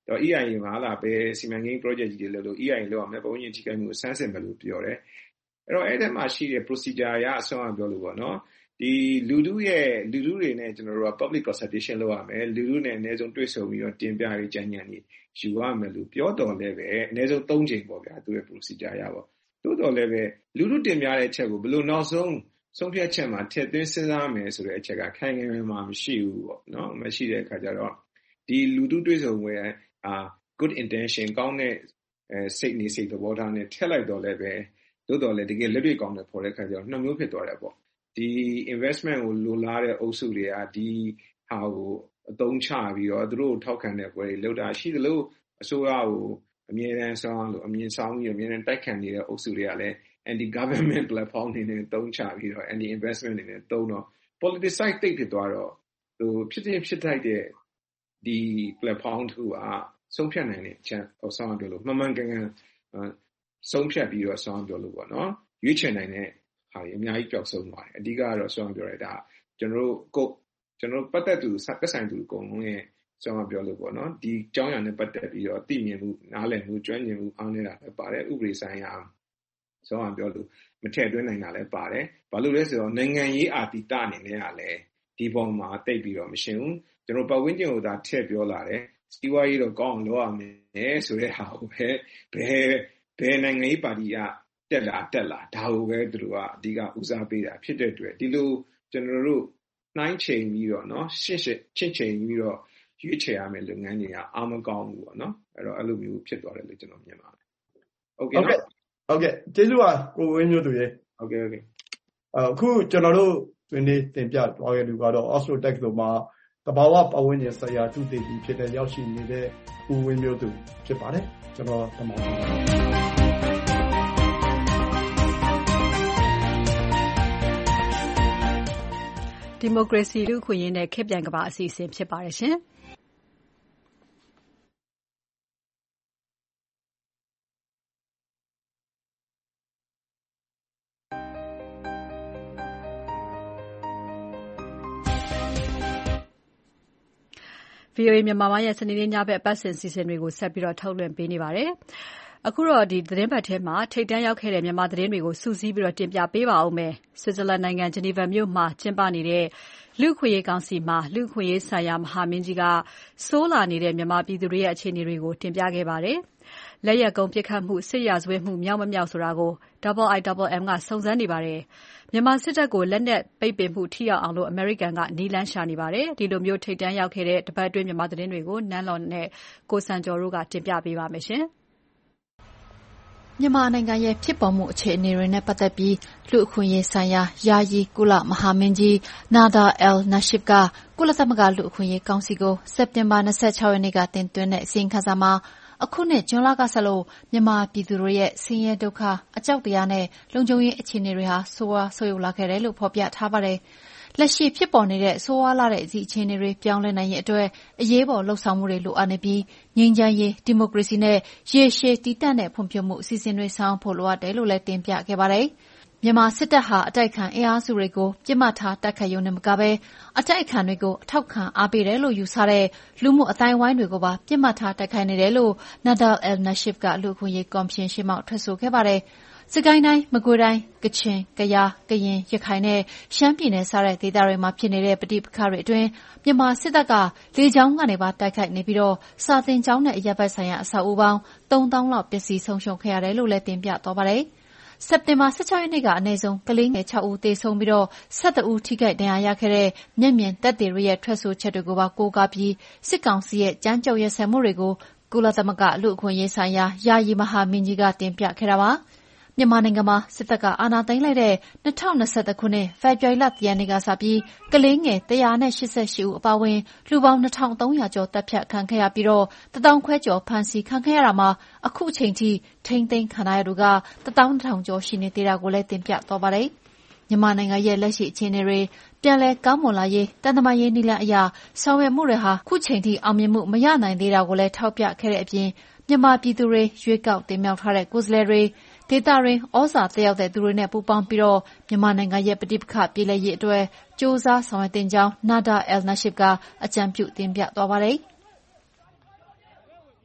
တော့ E I A မှာလာပဲစီမံကိန်း project ကြီးတွေလုပ်လို့ E I A လောက်အောင်ပတ်ဝန်းကျင်ထိခိုက်မှုကိုစမ်းစစ်မယ်လို့ပြောတယ်အဲ့တော့အဲ့ဒီမှာရှိတဲ့ procedure ရအဆုံးအပြောလို့ပေါ့နော်ဒီလူထုရဲ့လူထုတွေနဲ့ကျွန်တော်တို့က public consultation လုပ်ရမယ်လူထုနဲ့အနည်းဆုံးတွေ့ဆုံပြီးတော့တင်ပြရေးကြံ့ညံ့နေယူရမယ်လို့ပြောတော်လည်းပဲအနည်းဆုံးသုံးချိန်ပေါ့ဗျာသူရဲ့ procedure ရပေါ့တိုးတော်လည်းပဲလူထုတင်ပြတဲ့အချက်ကိုဘယ်လိုနောက်ဆုံးဆုံးဖြတ်ချက်မှာထည့်သွင်းစဉ်းစားမယ်ဆိုတဲ့အချက်ကခိုင်ခိုင်မာမာမရှိဘူးပေါ့နော်မရှိတဲ့အခါကျတော့ဒီလူထုတွေ့ဆုံပွဲအာ good intention ကောင်းတဲ့စိတ်နေစိတ်သဘောထားနဲ့ထည့်လိုက်တော့လည်းပဲတိုးတော်လည်းတကယ်လက်တွေ့ကောင်းတဲ့ပေါ်တဲ့အခါကျတော့နှစ်မျိုးဖြစ်သွားတယ်ပေါ့ဒီ investment ကိုလိုလားတဲ့အုပ်စုတွေကဒီဟာကိုအသုံးချပြီးတော့သူတို့ထောက်ခံတဲ့ပွဲတွေလုပ်တာရှိသလိုအစိုးရကိုအမြဲတမ်းဆောင်လို့အမြင်ဆောင်ပြီးအမြဲတမ်းတိုက်ခံနေတဲ့အုပ်စုတွေကလည်း anti government platform တွေနဲ့တုံးချပြီးတော့ anti investment တွေနဲ့တုံးတော့ politicize တိတ်ဖြစ်သွားတော့ဟိုဖြစ်ဖြစ်ဖြစ်ထိုက်တဲ့ဒီ platform တူကဆုံးဖြတ်နိုင်တဲ့အချက်ဟိုဆောင်ပြောလို့မှန်မှန်ကန်ကန်ဆုံးဖြတ်ပြီးတော့ဆောင်ပြောလို့ပေါ့နော်ရွေးချယ်နိုင်တဲ့ဟာတွေအများကြီးကြောက်ဆုံးပါတယ်အဓိကကတော့ဆောင်ပြောရတာကျွန်တော်တို့ကိုကျွန်တော်ပတ်သက်သူပတ်ဆိုင်သူအကုန်လုံးရဲ့ကျွန်တော်ပြောလို့ပေါ့နော်ဒီကြောင်းရံနဲ့ပတ်သက်ပြီးတော့သိမြင်မှုနားလည်မှုကျွမ်းကျင်မှုအားနည်းတာလည်းပါတယ်ဥပဒေဆိုင်ရာဆိုတော့ပြောလို့မထည့်သွင်းနိုင်တာလည်းပါတယ်ဘာလို့လဲဆိုတော့နိုင်ငံရေးအာတိတအနေနဲ့ကလည်းဒီပုံမှာတိတ်ပြီးတော့မရှင်းဘူးကျွန်တော်ပတ်ဝန်းကျင်ကိုသာထည့်ပြောလာတယ်စီးပွားရေးတော့ကောင်းအောင်လုပ်ရမယ်ဆိုတဲ့ဟာကိုပဲဘယ်ဘယ်နိုင်ငံရေးပါတီကတက်လာတက်လာဒါကိုပဲသူတို့ကအဓိကဦးစားပေးတာဖြစ်တဲ့အတွက်ဒီလိုကျွန်တော်တို့နှိုင်းချိန်ပြီးတော့เนาะရှင်းရှင်းချင်းချိန်ပြီးတော့ရွေးချယ်ရမယ်လုပ်ငန်းတွေကအာမကောင်းဘူးပေါ့နော်အဲ့တော့အဲ့လိုမျိုးဖြစ်သွားတယ်လို့ကျွန်တော်မြင်ပါတယ်โอเคနော်ဟုတ်ကဲ့ကျေးဇူးပါကိုဝင်းမျိုးသူရေဟုတ်ကဲ့ဟုတ်ကဲ့အခုကျွန်တော်တို့ဒီနေ့တင်ပြသွားခဲ့သူကတော့ Oslo Tech ဆိုမှာတဘာဝပတ်ဝန်းကျင်ဆိုင်ရာသူတည်ပြီးဖြစ်တဲ့ရောက်ရှိနေတဲ့ဦးဝင်းမျိုးသူဖြစ်ပါတယ်ကျွန်တော်တမောင်းဒီမိုကရေစီလူ့အခွင့်အရေးနဲ့ခေတ်ပြိုင်ကမ္ဘာအစီအစဉ်ဖြစ်ပါတယ်ရှင်။ဗွီအိုအေမြန်မာပိုင်းရဲ့စနေနေ့ညဘက်အပတ်စဉ်စီစဉ်တွေကိုဆက်ပြီးတော့ထုတ်လွှင့်ပေးနေပါတယ်။အခုတော့ဒီသတင်းပတ်ထဲမှာထိတ်တန်းရောက်ခဲ့တဲ့မြန်မာသတင်းတွေကိုစူးစီးပြီးတော့တင်ပြပေးပါဦးမယ်။ဆွစ်ဇာလန်နိုင်ငံဂျနီဗာမြို့မှာကျင်းပနေတဲ့လူ့အခွင့်အရေးကောင်စီမှာလူ့အခွင့်အရေးဆိုင်ရာမဟာမင်းကြီးကဆိုးလာနေတဲ့မြန်မာပြည်သူတွေရဲ့အခြေအနေတွေကိုတင်ပြခဲ့ပါတယ်။လက်ရက်ကုန်းပစ်ခတ်မှုစစ်ရာဇဝတ်မှုမြောက်မမြောက်ဆိုတာကို Double I Double M ကစုံစမ်းနေပါတယ်။မြန်မာစစ်တပ်ကိုလက်နက်ပိတ်ပင်မှုထိရောက်အောင်လို့အမေရိကန်ကနီးလန်းရှာနေပါတယ်။ဒီလိုမျိုးထိတ်တန်းရောက်ခဲ့တဲ့တပတ်အတွင်းမြန်မာသတင်းတွေကိုနန်းလော်နဲ့ကိုစံကျော်တို့ကတင်ပြပေးပါမယ်ရှင်။မြန်မာနိုင်ငံရဲ့ဖြစ်ပေါ်မှုအခြေအနေတွေနဲ့ပတ်သက်ပြီးလူ့အခွင့်အရေးဆိုင်ရာယာယီကုလမဟာမင်းကြီး Nada al-Nashif ကကုလသမဂ္ဂလူ့အခွင့်အရေးကောင်စီကိုစက်တင်ဘာ၂၆ရက်နေ့ကတင်သွင်းတဲ့အစီရင်ခံစာမှာအခုနှစ်ဇွန်လကစလို့မြန်မာပြည်သူတွေရဲ့ဆင်းရဲဒုက္ခအကြောက်တရားနဲ့လုံခြုံရေးအခြေအနေတွေဟာဆိုးဝါးဆိုးရွားလာခဲ့တယ်လို့ဖော်ပြထားပါတယ်။လက်ရှိဖြစ်ပေါ်နေတဲ့ဆိုးဝါးလာတဲ့အခြေအနေတွေပြောင်းလဲနိုင်ရေးအတွက်အရေးပေါ်လှုပ်ဆောင်မှုတွေလိုအပ်နေပြီးငြိမ်းချမ်းရေးဒီမိုကရေစီနဲ့ရေရှည်တည်တံ့တဲ့ဖွံ့ဖြိုးမှုအစီအစဉ်တွေဆောင်ဖို့လိုအပ်တယ်လို့လည်းတင်ပြခဲ့ပါတယ်။မြန်မာစစ်တပ်ဟာအတိုက်ခံအင်အားစုတွေကိုပြစ်မှတ်ထားတိုက်ခိုက်ရုံနဲ့မကဘဲအတိုက်ခံတွေကိုအထောက်ခံအားပေးတယ်လို့ယူဆတဲ့လူမှုအတိုင်းဝိုင်းတွေကိုပါပြစ်မှတ်ထားတိုက်ခိုက်နေတယ်လို့ Nada al-Nashif ကလူ့အခွင့်အရေးကော်မရှင်ရှေ့မှောက်ထွက်ဆိုခဲ့ပါတယ်။စကိုင်းတိုင်းမကွေးတိုင်းကချင်ကယားကရင်ရခိုင်နဲ့ရှမ်းပြည်နယ်စတဲ့ဒေသတွေမှာဖြစ်နေတဲ့ပဋိပက္ခတွေအတွင်းမြန်မာစစ်တပ်ကလေကြောင်းကနေပါတိုက်ခိုက်နေပြီးတော့စာသင်ကျောင်းနဲ့အရပ်ဘက်ဆိုင်ရာအဆောက်အဦပေါင်းသုံးသောင်းလောက်ပျက်စီးဆုံးရှုံးခဲ့ရတယ်လို့လည်းတင်ပြသွားပါတယ်။စက်တင်ဘာ၁၆ရက်နေ့ကအနည်းဆုံးကလေးငယ်၆ဦးသေဆုံးပြီးတော့၁၁ဦးထိခိုက်ဒဏ်ရာရခဲ့တဲ့မျက်မြင်သက်သေတွေရဲ့ထွက်ဆိုချက်တွေကိုပါကိုးကားပြီးစစ်ကောင်စီရဲ့ကြမ်းကြုတ်ရက်စက်မှုတွေကိုကုလသမဂ္ဂလူ့အခွင့်အရေးဆိုင်ရာယာယီမဟာမင်းကြီးကတင်ပြခဲ့တာပါ။မြန်မာနိုင်ငံမှာစစ်တပ်ကအာဏာသိမ်းလိုက်တဲ့၂၀၂၁ခုနှစ်ဖေဖော်ဝါရီလ၁ရက်နေ့ကစပြီးကလေးငယ်၁၈၈၈ဦးအပါအဝင်လူပေါင်း၂ထောင်သုံးရာကျော်တပ်ဖြတ်ခံခဲ့ရပြီးတော့တသောင်းခွဲကျော်ဖမ်းဆီးခံခဲ့ရတာမှာအခုအချိန်ထိထိန်းသိမ်းခံရသူကတသောင်းတစ်ထောင်ကျော်ရှိနေသေးတာကိုလည်းတင်ပြသွားပါတယ်။မြန်မာနိုင်ငံရဲ့လက်ရှိအခြေအနေတွေပြန်လည်ကောင်းမွန်လာရေးတန်တမာရေးနည်းလမ်းအရာဆောင်ရွက်မှုတွေဟာခုချိန်ထိအောင်မြင်မှုမရနိုင်သေးတာကိုလည်းထောက်ပြခဲ့တဲ့အပြင်မြန်မာပြည်သူတွေရွေးကောက်တင်မြှောက်ထားတဲ့ကိုယ်စားလှယ်တွေဒေသတွင်းဩဇာတက်ရောက်တဲ့သူတွေနဲ့ပူးပေါင်းပြီးတော့မြန်မာနိုင်ငံရဲ့ပဋိပက္ခပြေလည်ရေးအတွက်စ조사ဆောင်ရွက်တင်ကြောင်း Nada al-Nashif ကအကြံပြုတင်ပြသွားပါတယ်။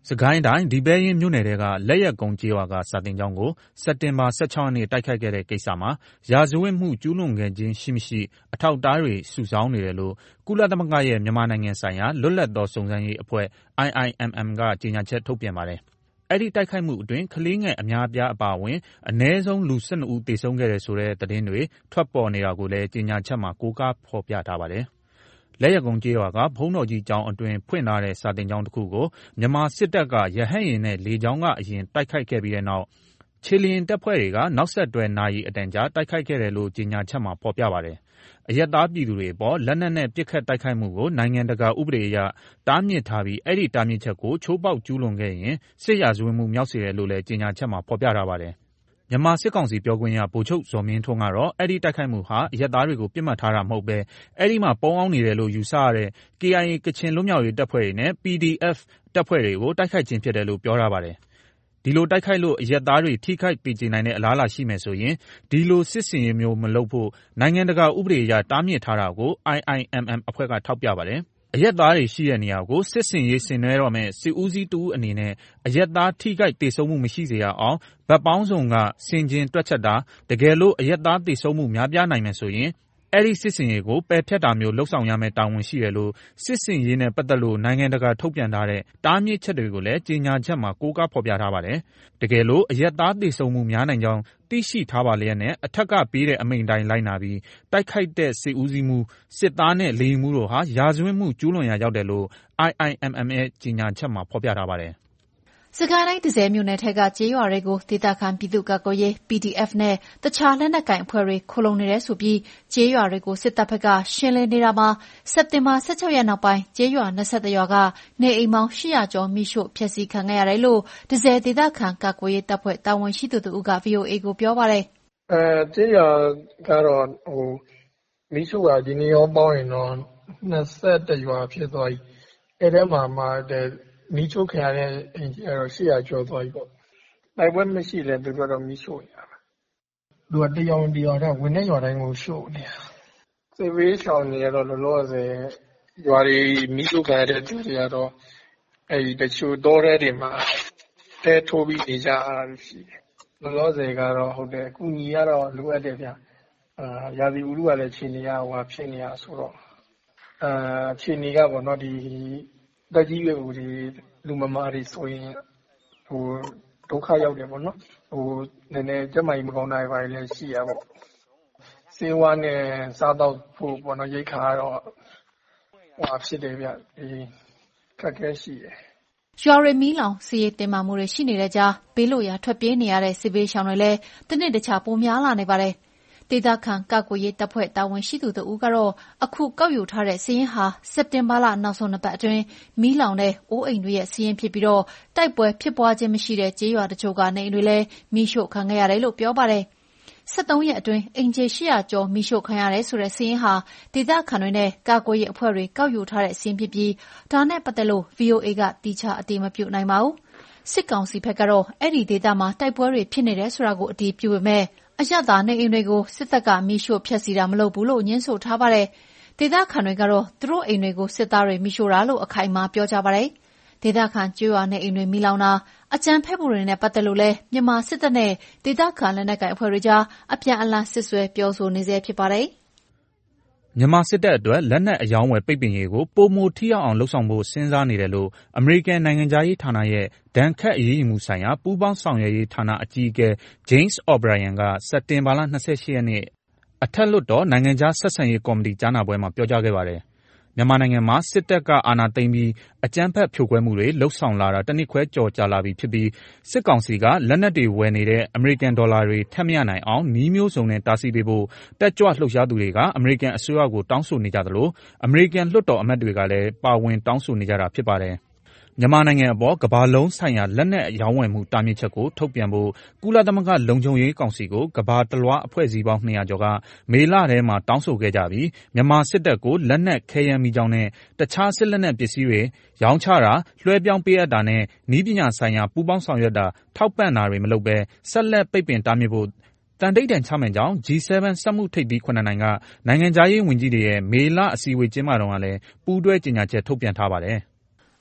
စကိုင်းတိုင်းဒီပဲရင်မြို့နယ်တွေကလက်ရက်ကုန်းကျေးရွာကစာသင်ကျောင်းကိုစက်တင်ဘာ၁၆ရက်နေ့တိုက်ခိုက်ခဲ့တဲ့ကိစ္စမှာရာဇဝတ်မှုကျူးလွန်ခဲ့ခြင်းရှိမရှိအထောက်အထားတွေစုဆောင်းနေတယ်လို့ကုလသမဂ္ဂရဲ့မြန်မာနိုင်ငံဆိုင်ရာလွတ်လပ်သောစုံစမ်းရေးအဖွဲ့ I I M M ကကြေညာချက်ထုတ်ပြန်ပါတယ်။အဲ့ဒီတိုက်ခိုက်မှုအတွင်းကလေးငယ်အများအပြားအပါအဝင်အနည်းဆုံးလူ၁၂ဦးသေဆုံးခဲ့တယ်ဆိုတဲ့သတင်းတွေထွက်ပေါ်နေတာကိုလည်းကြေညာချက်မှာကိုးကားဖော်ပြထားပါတယ်။လက်ရက်ကုန်းကျေးရွာကဘုန်းတော်ကြီးကျောင်းအတွင်းဖွင့်ထားတဲ့စာသင်ကျောင်းတစ်ခုကိုမြန်မာစစ်တပ်ကရဟတ်ယာဉ်နဲ့လေကြောင်းကအရင်တိုက်ခိုက်ခဲ့ပြီးတဲ့နောက်ခြေလျင်တပ်ဖွဲ့တွေကနောက်ဆက်တွဲနာရီအတန်ကြာတိုက်ခိုက်ခဲ့တယ်လို့ကြေညာချက်မှာဖော်ပြပါတယ်။အရပ်သားပြည်သူတွေအပေါ်လက်နက်နဲ့ပစ်ခတ်တိုက်ခိုက်မှုကိုနိုင်ငံတကာဥပဒေအရတားမြစ်ထားပြီးအဲ့ဒီတားမြစ်ချက်ကိုချိုးဖောက်ကျူးလွန်ခဲ့ရင်စစ်ရာဇဝတ်မှုမြောက်စေတယ်လို့လည်းကြေညာချက်မှာဖော်ပြထားပါတယ်။မြန်မာစစ်ကောင်စီပြောခွင့်ရဗိုလ်ချုပ်ဇော်မင်းထွန်းကတော့အဲ့ဒီတိုက်ခိုက်မှုဟာအရပ်သားတွေကိုပြစ်မှတ်ထားတာမဟုတ်ပဲအဲ့ဒီမှာပုံအောင်နေတယ်လို့ယူဆရတဲ့ K I A ကချင်လွတ်မြောက်ရေးတပ်ဖွဲ့တွေနဲ့ P D F တပ်ဖွဲ့တွေကိုတိုက်ခိုက်ခြင်းဖြစ်တယ်လို့ပြောထားပါတယ်။ဒီလိုတိုက်ခိုက်လို့အရပ်သားတွေထိခိုက်ပေကျေနိုင်တဲ့အလားအလာရှိမယ်ဆိုရင်ဒီလိုစစ်စင်ရေးမျိုးမလုပ်ဖို့နိုင်ငံတကာဥပဒေအရတားမြစ်ထားတာကို I I M M အဖွဲ့ကထောက်ပြပါတယ်။အရက်သားတွေရှိတဲ့နေရာကိုစစ်စင်ရေးဆင်နွှဲတော့မဲ့စစ်ဦးစီးတူအနေနဲ့အရက်သားထိခိုက်ဒေဆုံးမှုမရှိစေရအောင်ဗတ်ပေါင်းစုံကစင်ကျင်တွက်ချက်တာတကယ်လို့အရက်သားဒေဆုံးမှုများပြားနိုင်မယ်ဆိုရင်အဲ့ဒီစစ်စင်ရေးကိုပယ်ဖျက်တာမျိုးလှုပ်ဆောင်ရမယ့်တာဝန်ရှိတယ်လို့စစ်စင်ရေးနဲ့ပတ်သက်လို့နိုင်ငံတကာထုတ်ပြန်ထားတဲ့တားမြစ်ချက်တွေကိုလည်းကြေညာချက်မှာကိုးကားဖော်ပြထားပါတယ်။တကယ်လို့အရက်သားဒေဆုံးမှုများနိုင်ကြောင်းသိရှိထားပါလျက်နဲ့အထက်ကပေးတဲ့အမိန့်တိုင်းလိုက်နာပြီးတိုက်ခိုက်တဲ့စစ်ဦးစီးမှုစစ်သားနဲ့လေယာဉ်မှုတို့ဟာရာဇဝတ်မှုကျူးလွန်ရာရောက်တယ်လို့ I I M M ရဲ့ကြေညာချက်မှာဖော်ပြထားပါတယ်။စကိုင်းတိုင်းတန့်မြို့နယ်ထက်ကကျေးရွာတွေကိုဒေသခံပြည်သူ့ကာကွယ်ရေး P D F နဲ့တခြားလက်နက်ကိုင်အဖွဲ့တွေခိုလုံနေတယ်ဆိုပြီးကျေးရွာတွေကိုစစ်တပ်ဘက်ကရှင်းလင်းနေတာမှာစက်တင်ဘာ၁၆ရက်နောက်ပိုင်းကျေးရွာ၂၁ရွာကနေအိမ်ပေါင်း၈ရာကျော်မိရှို့ဖျက်ဆီးခံခဲ့ရတယ်လို့တန့်ဒေသခံကာကွယ်ရေးတပ်ဖွဲ့တာဝန်ရှိသူတို့က V O A ကိုပြောပါတယ်။အဲကျေးရွာကတော့ဟိုမိရှို့ကဒီနေ့ရောပေါင်းရင်တော့၂၁ရွာဖြစ်သွားပြီ။အဲ့ထဲမှာမှတဲ့မီးချို့ခံရတဲ့အိမ်ကြီးကတော့၈ရာကျော်သွားပြီပေါ့။တိုက်ပွဲမရှိလဲသူတို့တော့မီးရှို့နေတာပဲ။သူကတရောင်တရောင်နဲ့ဝင်တဲ့ရွာတိုင်းကိုရှို့နေတာ။စစ်ဘေးရှောင်တွေကတော့လောလောဆယ်ရွာတွေမီးရှို့ခံရတဲ့သူတွေကတော့အဲဒီတချို့တောထဲတွေမှာတဲထိုးပြီးနေကြရတာရှိတယ်။လောလောဆယ်ကတော့ဟုတ်တယ်အကူကြီးကတော့လိုအပ်တယ်ဗျ။အာရာသီဥတုကလည်းခြေနေရဟိုဖြစ်နေရဆိုတော့အာခြေနေကပေါ့နော်ဒီတက်ကြီးရွယ်ဦးတွေလူမမာတွေဆိုရင်ဟိုဒုက္ခရောက်တယ်ပေါ့နော်ဟိုနည်းနည်းကျမကြီးမကောင်းတာတွေပါလည်းရှိရပေါ့စေဝါနဲ့စားတော့ဖို့ပေါ့နော်ရိတ်ခါတော့ဟိုဖြစ်တယ်ဗျဒီခက်ခဲရှိတယ်ရွာရီမီလောင်စီရေးတင်မာမှုတွေရှိနေတဲ့ကြားဘေးလို့ရာထွက်ပြေးနေရတဲ့စစ်ဘေးရှောင်တွေလည်းတနေ့တခြားပိုများလာနေပါတယ်ဒေသခံကာကွယ်ရေးတပ်ဖွဲ့တာဝန်ရှိသူတို့ကတော့အခုကောက်ယူထားတဲ့စီးရင်ဟာစက်တင်ဘာလနောက်ဆုံးနှစ်ပတ်အတွင်းမီးလောင်တဲ့အိုးအိမ်တွေရဲ့စီးရင်ဖြစ်ပြီးတော့တိုက်ပွဲဖြစ်ပွားခြင်းမရှိတဲ့ကျေးရွာတချို့ကနေအိမ်တွေလည်းမီးရှို့ခံခဲ့ရတယ်လို့ပြောပါတယ်။၁၃ရက်အတွင်းအင်ဂျီ၈ရာကျော်မီးရှို့ခံရတယ်ဆိုတဲ့စီးရင်ဟာဒေသခံတွေနဲ့ကာကွယ်ရေးအဖွဲ့တွေကောက်ယူထားတဲ့စီးရင်ဖြစ်ပြီးဒါနဲ့ပတ်သက်လို့ V O A ကတိကျအတည်မပြုနိုင်ပါဘူး။စစ်ကောင်စီဘက်ကတော့အဲ့ဒီဒေသမှာတိုက်ပွဲတွေဖြစ်နေတယ်ဆိုတာကိုအတည်ပြုပေမဲ့အရသာနေအိမ်တွေကိုစစ်တပ်ကမီးရှို့ဖျက်ဆီးတာမလုပ်ဘူးလို့ညှင်းဆိုထားပါတယ်။ဒေသခံတွေကတော့သူတို့အိမ်တွေကိုစစ်သားတွေမီးရှို့တာလို့အခိုင်အမာပြောကြပါတယ်။ဒေသခံကျွော်နေအိမ်တွေမီးလောင်တာအကြမ်းဖက်မှုတွေနဲ့ပတ်သက်လို့လဲမြန်မာစစ်တပ်နဲ့ဒေသခံလက်နက်ကိုင်အဖွဲ့တွေကြားအပြန်အလှန်စစ်ဆွဲပြောဆိုနေစေဖြစ်ပါတယ်။မြန်မာစစ်တပ်အတွက်လက်နက်အယောင်းဝယ်ပိတ်ပင်ရေးကိုပိုမိုထိရောက်အောင်လှုပ်ဆောင်ဖို့စဉ်းစားနေတယ်လို့အမေရိကန်နိုင်ငံသားရေးဌာနရဲ့ဒဏ်ခတ်အရေးယူမှုဆိုင်ရာပူးပေါင်းဆောင်ရွက်ရေးဌာနအကြီးအကဲ James O'Brien ကစက်တင်ဘာလ၂၈ရက်နေ့အထက်လွှတ်တော်နိုင်ငံသားဆက်ဆံရေးကော်မတီကြားနာပွဲမှာပြောကြားခဲ့ပါတယ်။မြန်မာနိုင်ငံမှာစစ်တပ်ကအာဏာသိမ်းပြီးအကြမ်းဖက်ဖြိုခွဲမှုတွေလှုပ်ဆောင်လာတာတနစ်ခွဲကျော်ကြာလာပြီဖြစ်ပြီးစစ်ကောင်စီကလက်နက်တွေဝယ်နေတဲ့အမေရိကန်ဒေါ်လာတွေထပ်မရနိုင်အောင်နှီးမျိုးစုံနဲ့တားဆီးပေးဖို့တက်ကြွလှုပ်ရှားသူတွေကအမေရိကန်အစိုးရကိုတောင်းဆိုနေကြသလိုအမေရိကန်လွှတ်တော်အမတ်တွေကလည်းပါဝင်တောင်းဆိုနေကြတာဖြစ်ပါတယ်။မြန်မာနိုင်ငံအပေါ်ကမ္ဘာလုံးဆိုင်ရာလက်နက်ရောင်းဝယ်မှုတားမြစ်ချက်ကိုထုတ်ပြန်ဖို့ကုလသမဂ္ဂလုံခြုံရေးကောင်စီကိုကမ္ဘာတလွှားအဖွဲ့အစည်းပေါင်း၂ရာကျော်ကမေလထဲမှာတောင်းဆိုခဲ့ကြပြီးမြန်မာစစ်တပ်ကိုလက်နက်ခဲယမ်းမီးကျောက်နဲ့တခြားစစ်လက်နက်ပစ္စည်းတွေရောင်းချတာလွှဲပြောင်းပေးအပ်တာနဲ့နည်းပညာဆိုင်ရာပူးပေါင်းဆောင်ရွက်တာထောက်ပံ့တာတွေမလုပ်ဘဲဆက်လက်ပိတ်ပင်တားမြစ်ဖို့တန်တိတ်တန်ချမှန်ကြောင်း G 7 စက်မှုထိပ်သီးခုနှစ်နိုင်ငံနိုင်ငံခြားရေးဝန်ကြီးတွေရဲ့မေလအစည်းအဝေးကျင်းပတုန်းကလည်းပူးတွဲကြေညာချက်ထုတ်ပြန်ထားပါတယ်။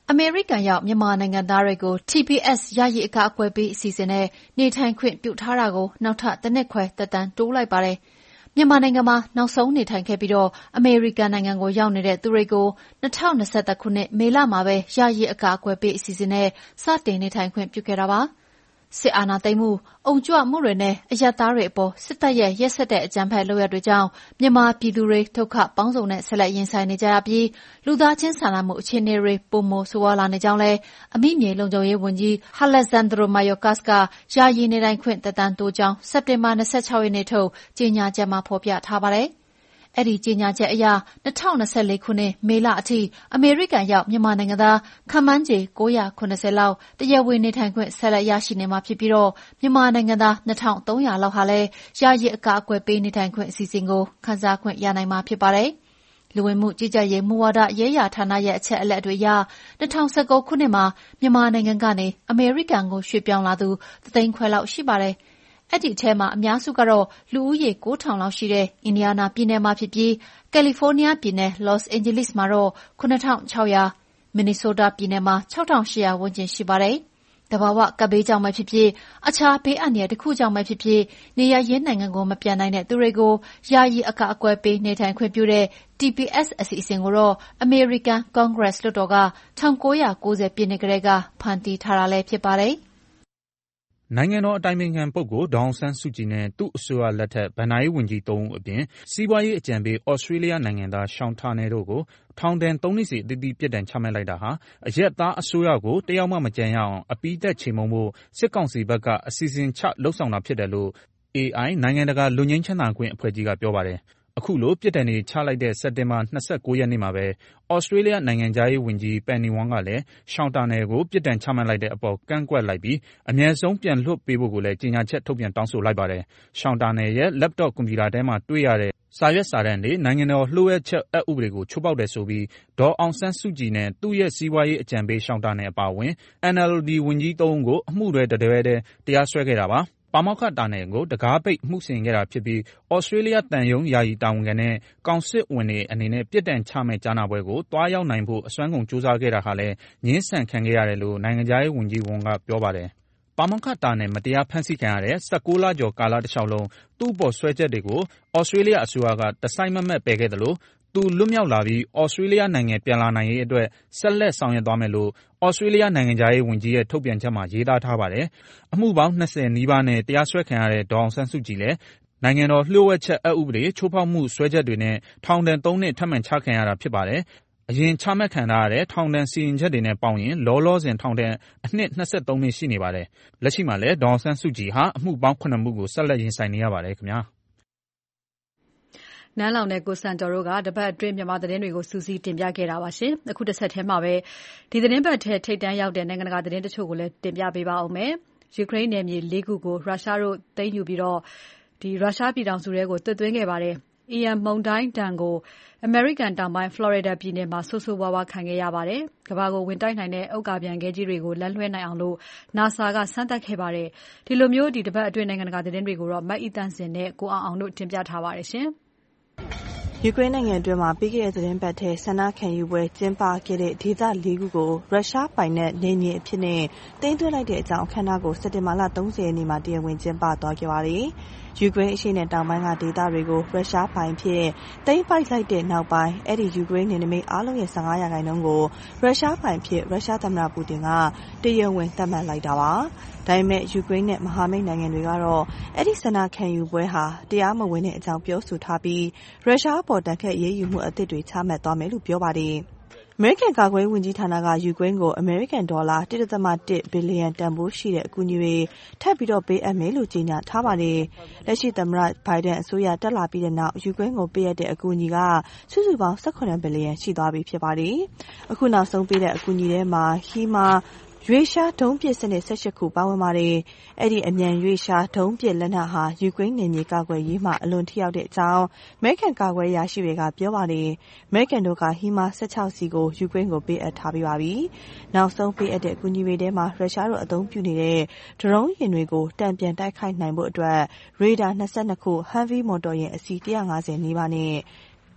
အမေရိကန်ရောက်မြန်မာနိုင်ငံသားတွေကို T P S ယာယီအကာအကွယ်ပေးအစီအစဉ်နဲ့နေထိုင်ခွင့်ပြုထားတာကိုနောက်ထပ်တစ်နှစ်ခွဲသက်တမ်းတိုးလိုက်ပါတယ်။မြန်မာနိုင်ငံမှာနောက်ဆုံးနေထိုင်ခဲ့ပြီးတော့အမေရိကန်နိုင်ငံကိုရောက်နေတဲ့သူတွေကို၂၀၂၁ခုနှစ်မေလမှာပဲယာယီအကာအကွယ်ပေးအစီအစဉ်နဲ့စတင်နေထိုင်ခွင့်ပြုခဲ့တာပါ။စစ်အာဏာသိမ်းမှု၊အုံကြွမှုတွေနဲ့အရပ်သားတွေအပေါ်စစ်တပ်ရဲ့ရက်စက်တဲ့အကြမ်းဖက်လုပ်ရပ်တွေကြောင့်မြန်မာပြည်သူတွေဒုက္ခပေါင်းစုံနဲ့ဆက်လက်ရင်ဆိုင်နေကြရပြီးလူသားချင်းစာနာမှုအခြေအနေတွေပိုမိုဆိုးဝါးလာနေကြောင်းလည်းအမိမြေလုံခြုံရေးဝန်ကြီး Alejandro Mayorkas ကယာယီနေထိုင်ခွင့်သက်တမ်းတိုးကြောင်းစက်တင်ဘာ၂၆ရက်နေ့ထုတ်ကြေညာချက်မှာဖော်ပြထားပါတယ်။အဲဒီကြေညာချက်အရ၂၀၂၄ခုနှစ်မေလအထိအမေရိကန်ရောက်မြန်မာနိုင်ငံသားခန့်မှန်းခြေ၉၇၀လောက်တရားဝင်နေထိုင်ခွင့်ဆက်လက်ရရှိနေမှာဖြစ်ပြီးတော့မြန်မာနိုင်ငံသား၂၃၀၀လောက်ဟာလည်းယာယီအကာအကွယ်ပေးနေထိုင်ခွင့်အစီအစဉ်ကိုခံစားခွင့်ရနိုင်မှာဖြစ်ပါတယ်။လူဝင်မှုကြီးကြပ်ရေးမူဝါဒရေးရာဌာနရဲ့အချက်အလက်တွေအရ၂၀၁၉ခုနှစ်မှာမြန်မာနိုင်ငံကနေအမေရိကန်ကိုရွှေ့ပြောင်းလာသူတစ်သိန်းခွဲလောက်ရှိပါတယ်။အဲ့ဒီအထဲမှာအများစုကတော့လူဦးရေ၉ထောင်လောက်ရှိတဲ့အင်ဒီယာနာပြည်နယ်မှာဖြစ်ပြီးကယ်လီဖိုးနီးယားပြည်နယ်လော့စ်အိန်ဂျလိစ်မှာတော့ခုနှစ်ထောင်ခြောက်ရာမင်နီဆိုးတားပြည်နယ်မှာခြောက်ထောင်ရှစ်ရာဝန်းကျင်ရှိပါတယ်။တဘာဝကပ်ဘေးကြောင့်ပဲဖြစ်ဖြစ်အခြားဘေးအန္တရာယ်တစ်ခုကြောင့်ပဲဖြစ်ဖြစ်နေရရင်းနိုင်ငံကိုမပြန်နိုင်တဲ့သူတွေကိုယာယီအကာအကွယ်ပေးနေထိုင်ခွင့်ပြုတဲ့ T P S အစီအစဉ်ကိုတော့အမေရိကန်ကွန်ဂရက်လွှတ်တော်က၁၉၉၀ပြည့်နှစ်ကတည်းကဖန်တီးထားတာလည်းဖြစ်ပါတယ်။နိုင်ငံတော်အတိုင်ပင်ခံပုဂ္ဂိုလ်ဒေါ်အောင်ဆန်းစုကြည်နဲ့သူ့အစိုးရလက်ထက်ဘဏ္ဍာရေးဝန်ကြီးသုံးဦးအပြင်စီးပွားရေးအကြံပေးဩစတြေးလျနိုင်ငံသားရှောင်တာနယ်တို့ကိုထောင်ဒဏ်သုံးနှစ်စီအသီးသီးပြစ်ဒဏ်ချမှတ်လိုက်တာဟာအရပ်သားအစိုးရကိုတယောက်မှမကျန်ရအောင်အပြီးသတ်ချေမှုန်းဖို့စစ်ကောင်စီဘက်ကအစီအစဉ်ချလုပ်ဆောင်တာဖြစ်တယ်လို့ A I နိုင်ငံတကာလွတ်ငြိမ်းချမ်းသာခွင့်အဖွဲ့ကြီးကပြောပါတယ်။အခုလိုပြစ်ဒဏ်တွေချလိုက်တဲ့စက်တင်ဘာ၂၉ရက်နေ့မှာပဲဩစတြေးလျနိုင်ငံခြားရေးဝန်ကြီးပန်နီဝမ်ကလည်းရှောင်တာနယ်ကိုပြစ်ဒဏ်ချမှတ်လိုက်တဲ့အပေါ်ကန့်ကွက်လိုက်ပြီးအမြဲဆုံးပြန်လွှတ်ပေးဖို့ကိုလည်းကြေညာချက်ထုတ်ပြန်တောင်းဆိုလိုက်ပါတယ်။ရှောင်တာနယ်ရဲ့ laptop ကွန်ပျူတာထဲမှာတွေ့ရတဲ့စာရွက်စာတမ်းတွေနိုင်ငံတော်လျှို့ဝှက်ချက်အက်ဥပဒေကိုချိုးဖောက်တယ်ဆိုပြီးဒေါ်အောင်ဆန်းစုကြည်နဲ့သူ့ရဲ့စီးပွားရေးအကြံပေးရှောင်တာနယ်အပါအဝင် N L D ဝန်ကြီးသုံးဦးကိုအမှုတွဲတတွဲတည်းတရားစွဲခဲ့တာပါ။ပါမောက္ခတာနယ်ကိုတကားပိတ်မှုဆင်ခဲ့တာဖြစ်ပြီးဩစတြေးလျတန်ယုံယာယီတာဝန်ခံနဲ့ကောင်စစ်ဝင်တွေအနေနဲ့ပြစ်ဒဏ်ချမဲ့ကြားနာပွဲကိုတွားရောက်နိုင်ဖို့အစွမ်းကုန်ကြိုးစားခဲ့တာဟာလည်းငင်းဆန်ခံခဲ့ရတယ်လို့နိုင်ငံခြားရေးဝန်ကြီးဝန်ကပြောပါတယ်။ပါမောက္ခတာနယ်မတရားဖမ်းဆီးခံရတဲ့၁၉လကျော်ကာလတစ်လျှောက်လုံးသူ့အပေါ်ဆွဲချက်တွေကိုဩစတြေးလျအစိုးရကတစိုက်မမတ်ပယ်ခဲ့တယ်လို့သူလွတ်မြောက်လာပြီးဩစတြေးလျနိုင်ငံပြန်လာနိုင်ရေးအတွက်ဆက်လက်ဆောင်ရွက်သွားမယ်လို့ဩစတြေးလျနိုင်ငံခြားရေးဝန်ကြီးရဲ့ထုတ်ပြန်ချက်မှာရေးသားထားပါတယ်။အမှုပေါင်း၂၀နီးပါးနဲ့တရားစွဲခံရတဲ့ဒေါ်အောင်ဆန်းစုကြည်လည်းနိုင်ငံတော်လျှို့ဝှက်ချက်အက်ဥပဒေချိုးဖောက်မှုစွဲချက်တွေနဲ့ထောင်ဒဏ်သုံးနှစ်ထပ်မံချခံရတာဖြစ်ပါတယ်။အရင်ချမှတ်ခံထားရတဲ့ထောင်ဒဏ်စီရင်ချက်တွေနဲ့ပေါင်းရင်လောလောဆယ်ထောင်ဒဏ်အနှစ်၂၃နှစ်ရှိနေပါတယ်။လက်ရှိမှာလည်းဒေါ်အောင်ဆန်းစုကြည်ဟာအမှုပေါင်းခုနှစ်မှုကိုဆက်လက်ရင်ဆိုင်နေရပါတယ်ခင်ဗျာ။နန်းလောင်နဲ့ကိုစံတော်တို့ကတပတ်အတွင်းမြန်မာသတင်းတွေကိုစူးစီးတင်ပြခဲ့တာပါရှင်။အခုတစ်ဆက်ထဲမှာပဲဒီသတင်းပတ်ထဲထိပ်တန်းရောက်တဲ့နိုင်ငံတကာသတင်းတချို့ကိုလည်းတင်ပြပေးပါအောင်မယ်။ယူကရိန်းနယ်မြေလေးခုကိုရုရှားတို့သိမ်းယူပြီးတော့ဒီရုရှားပြည်ထောင်စုတွေကိုတွတ်သွင်းခဲ့ပါတယ်။ Ian မုန်တိုင်းတန်ကိုအမေရိကန်တောင်ပိုင်း Florida ပြည်နယ်မှာဆိုးဆိုးဝါးဝါးခံခဲ့ရပါတယ်။ကမ္ဘာကိုဝင်တိုက်နိုင်တဲ့ဥက္ကာပျံခဲကြီးတွေကိုလမ်းလွှဲနိုင်အောင်လို့ NASA ကစမ်းသပ်ခဲ့ပါတယ်။ဒီလိုမျိုးဒီတပတ်အတွင်းနိုင်ငံတကာသတင်းတွေကိုတော့မတ်အီတန့်စင်နဲ့ကိုအောင်အောင်တို့တင်ပြထားပါတယ်ရှင်။ယူကရိန်းနိုင်ငံအတွင်းမှာပြီးခဲ့တဲ့သတင်းပတ်ထဲဆန္ဒခံယူပွဲကျင်းပခဲ့တဲ့ဒေသလေးခုကိုရုရှားပိုင်နက်နယ်မြေအဖြစ်နဲ့သိမ်းသွင်းလိုက်တဲ့အကြောင်းအခမ်းအနားကိုစက်တင်ဘာလ၃၀ရက်နေ့မှာတရားဝင်ကျင်းပသွားခဲ့ပါတယ်။ယူကရိန်းအရှေ့နဲ့တောင်ပိုင်းကဒေသတွေကိုရုရှားပိုင်ဖြစ်သိမ်းပိုက်လိုက်တဲ့နောက်ပိုင်းအဲ့ဒီယူကရိန်းနယ်နိမိတ်အားလုံးရဲ့၁၅ရာခိုင်နှုန်းကိုရုရှားပိုင်ဖြစ်ရုရှားသမ္မတပူတင်ကတရားဝင်သတ်မှတ်လိုက်တာပါ။ဒါပေမဲ့ယူကရိန်းနဲ့မဟာမိတ်နိုင်ငံတွေကတော့အဲ့ဒီဆန္ဒခံယူပွဲဟာတရားမဝင်တဲ့အကြောင်းပြောဆိုထားပြီးရုရှားအပေါ်တန်ခတ်ရေးယူမှုအသစ်တွေချမှတ်သွားမယ်လို့ပြောပါတယ်။အမေရိကန်ကာကွယ်ရေးဝန်ကြီးဌာနကယူကရိန်းကိုအမေရိကန်ဒေါ်လာ၁.၁ဘီလီယံတန်ဖိုးရှိတဲ့အကူအညီတွေထပ်ပြီးတော့ပေးအပ်မယ်လို့ကြေညာထားပါတယ်။လက်ရှိသမ္မတဘိုင်ဒန်အစိုးရတက်လာပြီးတဲ့နောက်ယူကရိန်းကိုပေးအပ်တဲ့အကူအညီကစုစုပေါင်း၁၇ဘီလီယံရှိသွားပြီဖြစ်ပါတယ်။အခုနောက်ဆုံးပေးတဲ့အကူအညီထဲမှာဟီမာရွေးရှားဒုံးပစ်စနစ်၁၈ခုပါဝင်ပါတယ်။အဲ့ဒီအမြန်ရွေးရှားဒုံးပစ်လက်နက်ဟာယူကရိန်းနယ်မြေကာကွယ်ရေးမှာအလွန်ထိရောက်တဲ့အကြောင်းအမေရိကန်ကာကွယ်ရေးရရှိတွေကပြောပါတယ်။အမေရိကန်တို့ကဟီမာ၁၆စီကိုယူကရိန်းကိုပေးအပ်ထားပြီးပါပြီ။နောက်ဆုံးပေးအပ်တဲ့အကူအညီတွေထဲမှာရုရှားတို့အသုံးပြုနေတဲ့ဒရုန်းယာဉ်တွေကိုတန်ပြန်တိုက်ခိုက်နိုင်ဖို့အတွက်ရေဒါ၂၂ခုဟန်ဗီမော်တော်ယာဉ်အစီး၁၅၀နီးပါးနဲ့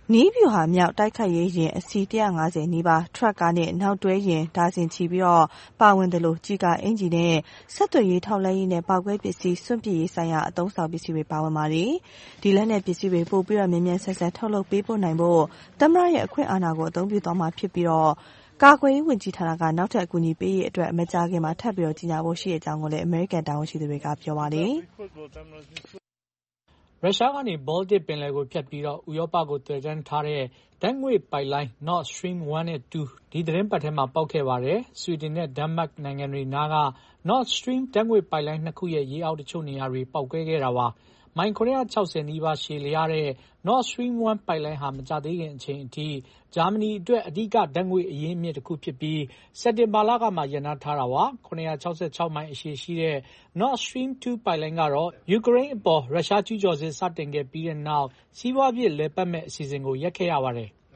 နီးဗျူဟာမြောက်တိုက်ခိုက်ရေးယာဉ်အစီးone hundred fiftyနီးပါးထရပ်ကားနဲ့နောက်တွဲယာဉ်ဒါဇင်ချီပြီးတော့ပါဝင်တယ်လို့ကြီးကအင်ဂျီနဲ့ဆက်သွယ်ရေးထောက်လှမ်းရေးနဲ့ပေါက်ကွဲပစ္စည်းစွန့်ပစ်ရေးဆိုင်ရာအသုံးဆောင်ပစ္စည်းတွေပါဝင်ပါတယ်။ဒီလက်နက်ပစ္စည်းတွေပို့ပြီးတော့မြင်းမြန်းဆက်ဆက်ထုတ်လုပ်ပေးဖို့နိုင်ဖို့သမ္မတရဲ့အခွင့်အာဏာကိုအသုံးပြုသွားမှာဖြစ်ပြီးတော့ကာကွယ်ရေးဝန်ကြီးဌာနကနောက်ထပ်အကူအညီပေးရေးအတွက်မကြာခင်မှာထပ်ပြီးတော့ကြီးညာဖို့ရှိတဲ့အကြောင်းကိုလည်းအမေရိကန်တာဝန်ရှိသူတွေကပြောပါတယ်။ရုရှားကနေဘောလတစ်ပင်လယ်ကိုဖြတ်ပြီးတော့ဥရောပကိုသွယ်တန်းထားတဲ့ဓာတ်ငွေ့ပိုက်လိုင်း Nord Stream one နဲ့ two ဒီသတင်းပတ်ထဲမှာပေါက်ခဲ့ပါတယ်။ဆွီဒင်နဲ့ဒန်မတ်နိုင်ငံတွေနားက Nord Stream ဓာတ်ငွေ့ပိုက်လိုင်းနှစ်ခုရဲ့ရေအောက်တချို့နေရာတွေပေါက်ကွဲခဲ့တာပါ။မိုင်seven hundred sixtyနီးပါးရှည်လျားတဲ့ Nord Stream one ပိုက်လိုင်းဟာမကြာသေးခင်အချိန်အထိဂျာမနီအတွက်အဓိကဓာတ်ငွေ့အရင်းအမြစ်တစ်ခုဖြစ်ပြီးစက်တင်ဘာလကမှရပ်နားထားတာပါ။seven hundred sixty-sixမိုင်အရှည်ရှိတဲ့ Nord Stream two ပိုက်လိုင်းကတော့ယူကရိန်းအပေါ်ရုရှားကျူးကျော်စစ်စတင်ခဲ့ပြီးတဲ့နောက်စီးပွားဖြစ်လည်ပတ်မဲ့အစီအစဉ်ကိုရပ်ခဲ့ရပါတယ်။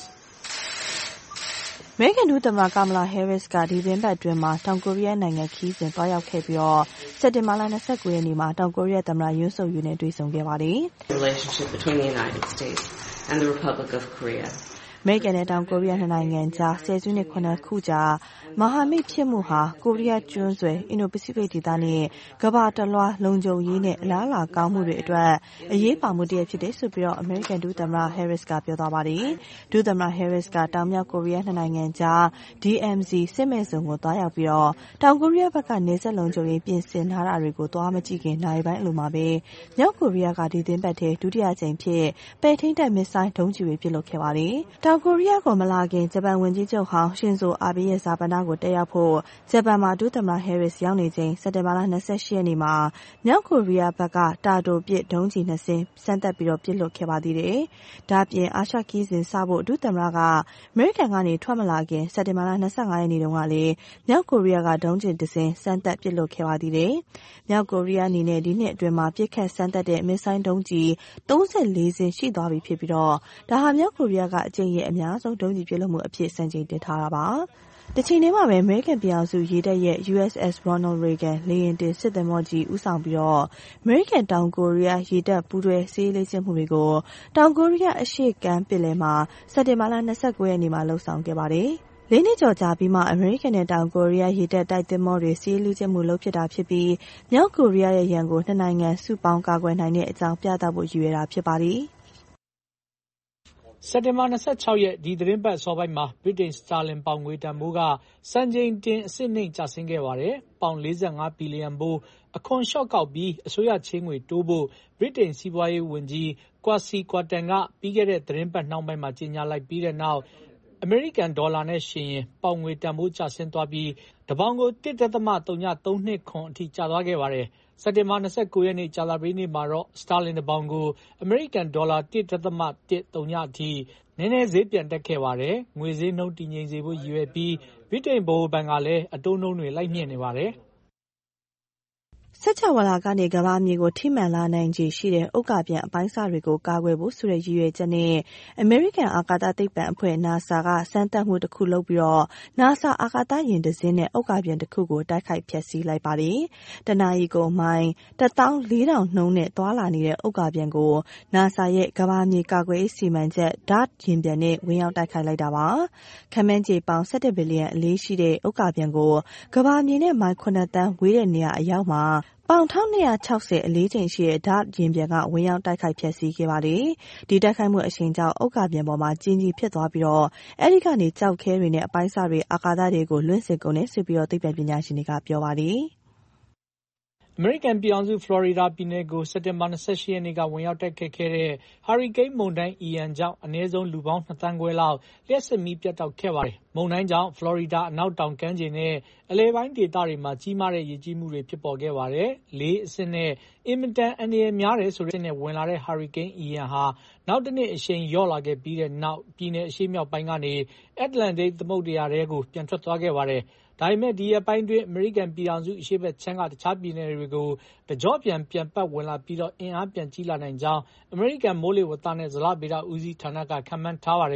အမေရိကန်ဒုသမ္မတကမလာဟဲရစ်ကဒီသတင်းပတ်အတွင်းမှာတောင်ကိုရီးယားနိုင်ငံခီးစဉ်သွားရောက်ခဲ့ပြီးတော့စက်တင်ဘာလtwenty-nineရက်နေ့မှာတောင်ကိုရီးယားသမ္မတယွန်းဆုတ်ယွန်းနဲ့တွေ့ဆုံခဲ့ပါတယ်။ relationship between the United States and the Republic of Korea အမေရိကန်နဲ့တောင်ကိုရီးယားနှစ်နိုင်ငံကြားဆယ်စုနှစ်ခုခုကြာမဟာမိတ်ဖြစ်မှုဟာကိုရီးယားကျွန်းဆွယ်အင်ဒိုပစိဖိတ်ဒေသနဲ့ကမ္ဘာတလွှားလုံခြုံရေးနဲ့အလားအလာကောင်းမှုတွေအတွက်အရေးပါမှုတည်းဖြစ်တယ်ဆိုပြီးတော့အမေရိကန်ဒုသမ္မတဟဲရစ်ကပြောသွားပါတယ်။ဒုသမ္မတဟဲရစ်ကတောင်မြောက်ကိုရီးယားနှစ်နိုင်ငံကြား D M Z စစ်မဲ့ဇုံကိုသွားရောက်ပြီးတော့တောင်ကိုရီးယားဘက်ကနေဆက်လုံခြုံရေးပြင်ဆင်ထားတာတွေကိုသွားမကြည့်ခင်နိုင်ပိုင်းအလိုမှာပဲမြောက်ကိုရီးယားကဒီသင်းပတ်ထဲဒုတိယကြိမ်ဖြစ်ပဲထိန်းတပ်မစ်ဆိုင်းဒုံးကျည်တွေပစ်လွှတ်ခဲ့ပါတယ်။တောင်ကိုရီးယားကိုမလာခင်ဂျပန်ဝန်ကြီးချုပ်ဟောင်းရှင်ဇိုအာဘေးရဲ့ဇာပနာကိုတက်ရောက်ဖို့ဂျပန်မှာဒုသမ္မတဟဲရစ်ရောက်နေချိန်စက်တင်ဘာလtwenty-eightရက်နေ့မှာမြောက်ကိုရီးယားဘက်ကတာတိုပစ်ဒုံးကျည်နှစ်စင်းစမ်းသပ်ပြီးတော့ပစ်လွှတ်ခဲ့ပါသေးတယ်။ဒါ့အပြင်အာရှခီးစဉ်စဖို့ဒုသမ္မတကအမေရိကန်ကနေထွက်မလာခင်စက်တင်ဘာလtwenty-fiveရက်နေ့တုန်းကလည်းမြောက်ကိုရီးယားကဒုံးကျည်တစ်စင်းစမ်းသပ်ပစ်လွှတ်ခဲ့ပါသေးတယ်။မြောက်ကိုရီးယားအနေနဲ့ဒီနှစ်အတွင်းမှာပစ်ခတ်စမ်းသပ်တဲ့မစ်ဆိုင်းဒုံးကျည်thirty-fourစင်းရှိသွားပြီဖြစ်ပြီးတော့ဒါဟာမြောက်ကိုရီးယားကအကြိမ်ရဲ့အများဆုံးဒုံးကျည်ပစ်လွှတ်မှုအဖြစ်စံချိန်တင်ထားတာပါ။တချိန်တည်းမှာပဲအမေရိကန်ပြည်ထောင်စုရေတပ်ရဲ့ U S S Ronald Reagan လေယာဉ်တင်စစ်သင်္ဘောကြီးဦးဆောင်ပြီးတော့အမေရိကန်တောင်ကိုရီးယားရေတပ်ပူးတွဲစစ်ရေးလေ့ကျင့်မှုတွေကိုတောင်ကိုရီးယားအရှေ့ကမ်းပင်လယ်မှာစက်တင်ဘာလtwenty-nineရက်နေ့မှာလှုပ်ဆောင်ခဲ့ပါတယ်။လေးနှစ်ကျော်ကြာပြီးမှအမေရိကန်နဲ့တောင်ကိုရီးယားရေတပ်တိုက်သင်္ဘောတွေစစ်ရေးလေ့ကျင့်မှုလုပ်ဖြစ်တာဖြစ်ပြီးမြောက်ကိုရီးယားရဲ့ရန်ကိုနှစ်နိုင်ငံစုပေါင်းကာကွယ်နိုင်တဲ့အကြောင်းပြသဖို့ရည်ရွယ်တာဖြစ်ပါတယ်။စက်တင်ဘာtwenty-sixရက်ဒီသတင်းပတ်အစောပိုင်းမှာဗြိတိန်စတာလင်ပေါင်ငွေတန်ဖိုးကစံချိန်တင်အဆင့်နှိမ့်ကျဆင်းခဲ့ပါတယ်။ပေါင်forty-fiveဘီလီယံဖိုးအခွန်လျှော့ကောက်ပြီးအစိုးရချေးငွေတိုးဖို့ဗြိတိန်စီးပွားရေးဝန်ကြီးကွာစီကွာတန်ကပြီးခဲ့တဲ့သတင်းပတ်နှောင်းပိုင်းမှာကြေညာလိုက်ပြီးတဲ့နောက်အမေရိကန်ဒေါ်လာနဲ့ယှဉ်ရင်ပေါင်ငွေတန်ဖိုးကျဆင်းသွားပြီးတပေါင်ကိုone point three twoခွန်အထိကျသွားခဲ့ပါတယ်။စက်တင်ဘာtwenty-nineရက်နေ့ကြာသပတေးနေ့မှာတော့စတာလင်တပေါင်ကိုအမေရိကန်ဒေါ်လာone point one zeroအထိနည်းနည်းဈေးပြန်တက်ခဲ့ပါတယ်။ငွေဈေးနှုန်းတည်ငြိမ်စေဖို့ရည်ရွယ်ပြီးဗြိတိန်ဗဟိုဘဏ်ကလည်းအတိုးနှုန်းတွေလိုက်မြှင့်နေပါတယ်။စက်ချဝဠာကနေကမ္ဘာမြေကိုထိမှန်လာနိုင်ခြေရှိတဲ့ဥက္ကာပျံအပိုင်းအစတွေကိုကာကွယ်ဖို့ဆိုတဲ့ရည်ရွယ်ချက်နဲ့အမေရိကန်အာကာသသိပ္ပံအဖွဲ့ NASA ကစမ်းသပ်မှုတစ်ခုလုပ်ပြီးတော့ NASA အာကာသယာဉ်တစ်စင်းနဲ့ဥက္ကာပျံတစ်ခုကိုတိုက်ခိုက်ဖျက်ဆီးလိုက်ပါတယ်။တနာရီကိုမိုင်one thousand four thousandနှုန်းနဲ့သွားလာနေတဲ့ဥက္ကာပျံကို NASA ရဲ့ကမ္ဘာမြေကာကွယ်ရေးစီမံချက် DART ယာဉ်ပျံနဲ့ဝင်ရောက်တိုက်ခိုက်လိုက်တာပါ။ခန့်မှန်းခြေပေါင်sevenဘီလီယံအလေးရှိတဲ့ဥက္ကာပျံကိုကမ္ဘာမြေနဲ့မိုင်sevenသန်းဝေးတဲ့နေရာအရောက်မှာပေါင်one thousand two hundred sixtyအလေးချိန်ရှိတဲ့ DART ယာဉ်ပျံကဝင်ရောက်တိုက်ခိုက်ဖျက်ဆီးခဲ့ပါတယ်။ဒီတိုက်ခိုက်မှုအရှိန်ကြောင့်ဥက္ကာပျံပေါ်မှာကျင်းကြီးဖြစ်သွားပြီးတော့အဲဒီကနေကြောက်ခဲတွေနဲ့အပိုင်းအစတွေအာကာသတွေကိုလွင့်စင်ကုန်တယ်ဆိုပြီးတော့သိပ္ပံပညာရှင်တွေကပြောပါတယ်။အမေရိကန်ပြည်ထောင်စုဖလော်ရီဒါပြည်နယ်ကိုစက်တင်ဘာtwenty-eightရက်နေ့ကဝင်ရောက်တိုက်ခတ်ခဲ့တဲ့ဟာရီကိန်းမုန်တိုင်းအီယန်ကြောင့်အနည်းဆုံးလူပေါင်းtwoသန်းခွဲလောက်လျှပ်စစ်မီးပြတ်တောက်ခဲ့ပါတယ်။မုန်တိုင်းကြောင့်ဖလော်ရီဒါအနောက်တောင်ကမ်းခြေနဲ့အလယ်ပိုင်းဒေသတွေမှာကြီးမားတဲ့ရေကြီးမှုတွေဖြစ်ပေါ်ခဲ့ပါတယ်။လေးအဆင့်နဲ့အင်မတန်အန္တရာယ်များတယ်ဆိုတဲ့နဲ့ဝင်လာတဲ့ဟာရီကိန်းအီယန်ဟာနောက်တစ်နှစ်အရှိန်လျော့လာခဲ့ပြီးတဲ့နောက်ပြည်နယ်အရှေ့မြောက်ပိုင်းကနေအတ္တလန္တိတ်သမုဒ္ဒရာထဲကိုပြန်ထွက်သွားခဲ့ပါတယ်။ဒါပေမဲ့ဒီရက်ပိုင်းတွင်းအမေရိကန်ပြည်ထောင်စုအရှေ့ဘက်ခြမ်းကတခြားပြည်နယ်တွေကိုတကြော့ပြန်ပြန်ပတ်ဝင်လာပြီးတော့အင်အားပြန်ကြီးလာနိုင်ကြောင်းအမေရိကန်မိုးလေဝသနဲ့ဇလဗေဒဦးစီးဌာနကခန့်မှန်းထားပါတယ်။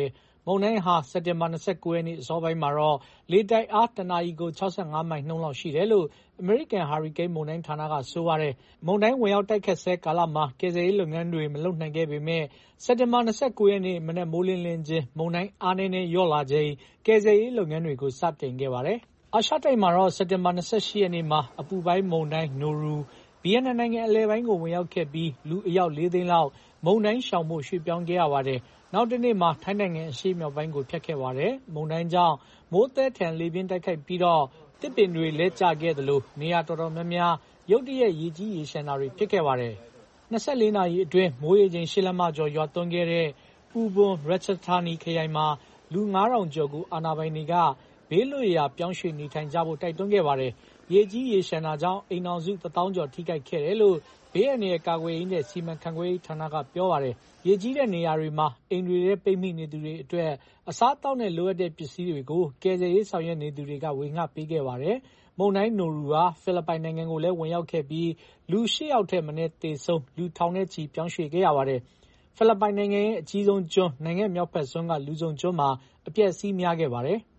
မုန်တိုင်းဟာစက်တင်ဘာ၂၉ရက်နေ့အစောပိုင်းမှာတော့လေတိုက်အားတနာရီကို၆၅မိုင်နှုန်းလောက်ရှိတယ်လို့အမေရိကန်ဟာရီကိန်းမုန်တိုင်းဌာနကဆိုပါတယ်။မုန်တိုင်းဝင်ရောက်တိုက်ခတ်ဆဲကာလမှာကယ်ဆယ်ရေးလုပ်ငန်းတွေမလုပ်နိုင်ခဲ့ပေမဲ့စက်တင်ဘာ၂၉ရက်နေ့မနက်မိုးလင်းလင်းချင်းမုန်တိုင်းအားနည်းနည်းလျော့လာချိန်ကယ်ဆယ်ရေးလုပ်ငန်းတွေကိုစတင်ခဲ့ပါတယ်။အာရှတိုက်မှာတော့စက်တင်ဘာ၂၈ရက်နေ့မှာအပူပိုင်းမုန်တိုင်းနိုရူဗီယက်နမ်နိုင်ငံအလယ်ပိုင်းကိုဝင်ရောက်ခဲ့ပြီးလူအယောက်လေးသိန်းလောက်မုန်တိုင်းရှောင်ဖို့ရွှေ့ပြောင်းခဲ့ရပါတယ်။နောက်တစ်နေ့မှာထိုင်းနိုင်ငံအရှေ့မြောက်ပိုင်းကိုဖြတ်ခဲ့ပါတယ်။မုန်တိုင်းကြောင့်မိုးသည်းထန်လေပြင်းတိုက်ခိုက်ပြီးတော့တစ်ပင်တွေလဲကျခဲ့သလိုနေရာတော်တော်များများရုတ်တရက်ရေကြီးရေရှမ်းတာတွေဖြစ်ခဲ့ပါတယ်။၂၄နာရီအတွင်းမိုးရေချိန်ရှစ်လက်မကျော်ရွာသွန်းခဲ့တဲ့ပူဘွန်ရက်ချက်ထာနီခရိုင်မှာလူငါးထောင်ကျော်ကိုအာဏာပိုင်တွေကဘေးလွတ်ရာပြောင်းရွှေ့နေထိုင်ကြဖို့တိုက်တွန်းခဲ့ပါတယ်။ရေကြီးရေရှမ်းတာကြောင့်အိမ်ထောင်စုတစ်သောင်းကျော်ထိခိုက်ခဲ့တယ်လို့ဘေးအန္တရာယ်ကာကွယ်ရေးနဲ့စီမံခန့်ခွဲရေးဌာနကပြောပါတယ်။ရေကြီးတဲ့နေရာတွေမှာအိမ်တွေထဲပိတ်မိနေသူတွေအတွက်အစားအသောက်နဲ့လိုအပ်တဲ့ပစ္စည်းတွေကိုကယ်ဆယ်ရေးဆောင်ရွက်နေသူတွေကဝေငှပေးခဲ့ပါတယ်။မုန်တိုင်းနိုရူဟာဖိလစ်ပိုင်နိုင်ငံကိုလည်းဝင်ရောက်ခဲ့ပြီးလူရှစ်ယောက်ထက်မနည်းသေဆုံးလူထောင်နဲ့ချီပြောင်းရွှေ့ခဲ့ရပါတယ်။ဖိလစ်ပိုင်နိုင်ငံရဲ့အကြီးဆုံးကျွန်းနိုင်ငံမြောက်ဘက်စွန်းကလူစုံကျွန်းမှာအပျက်အစီးများခဲ့ပါတယ်။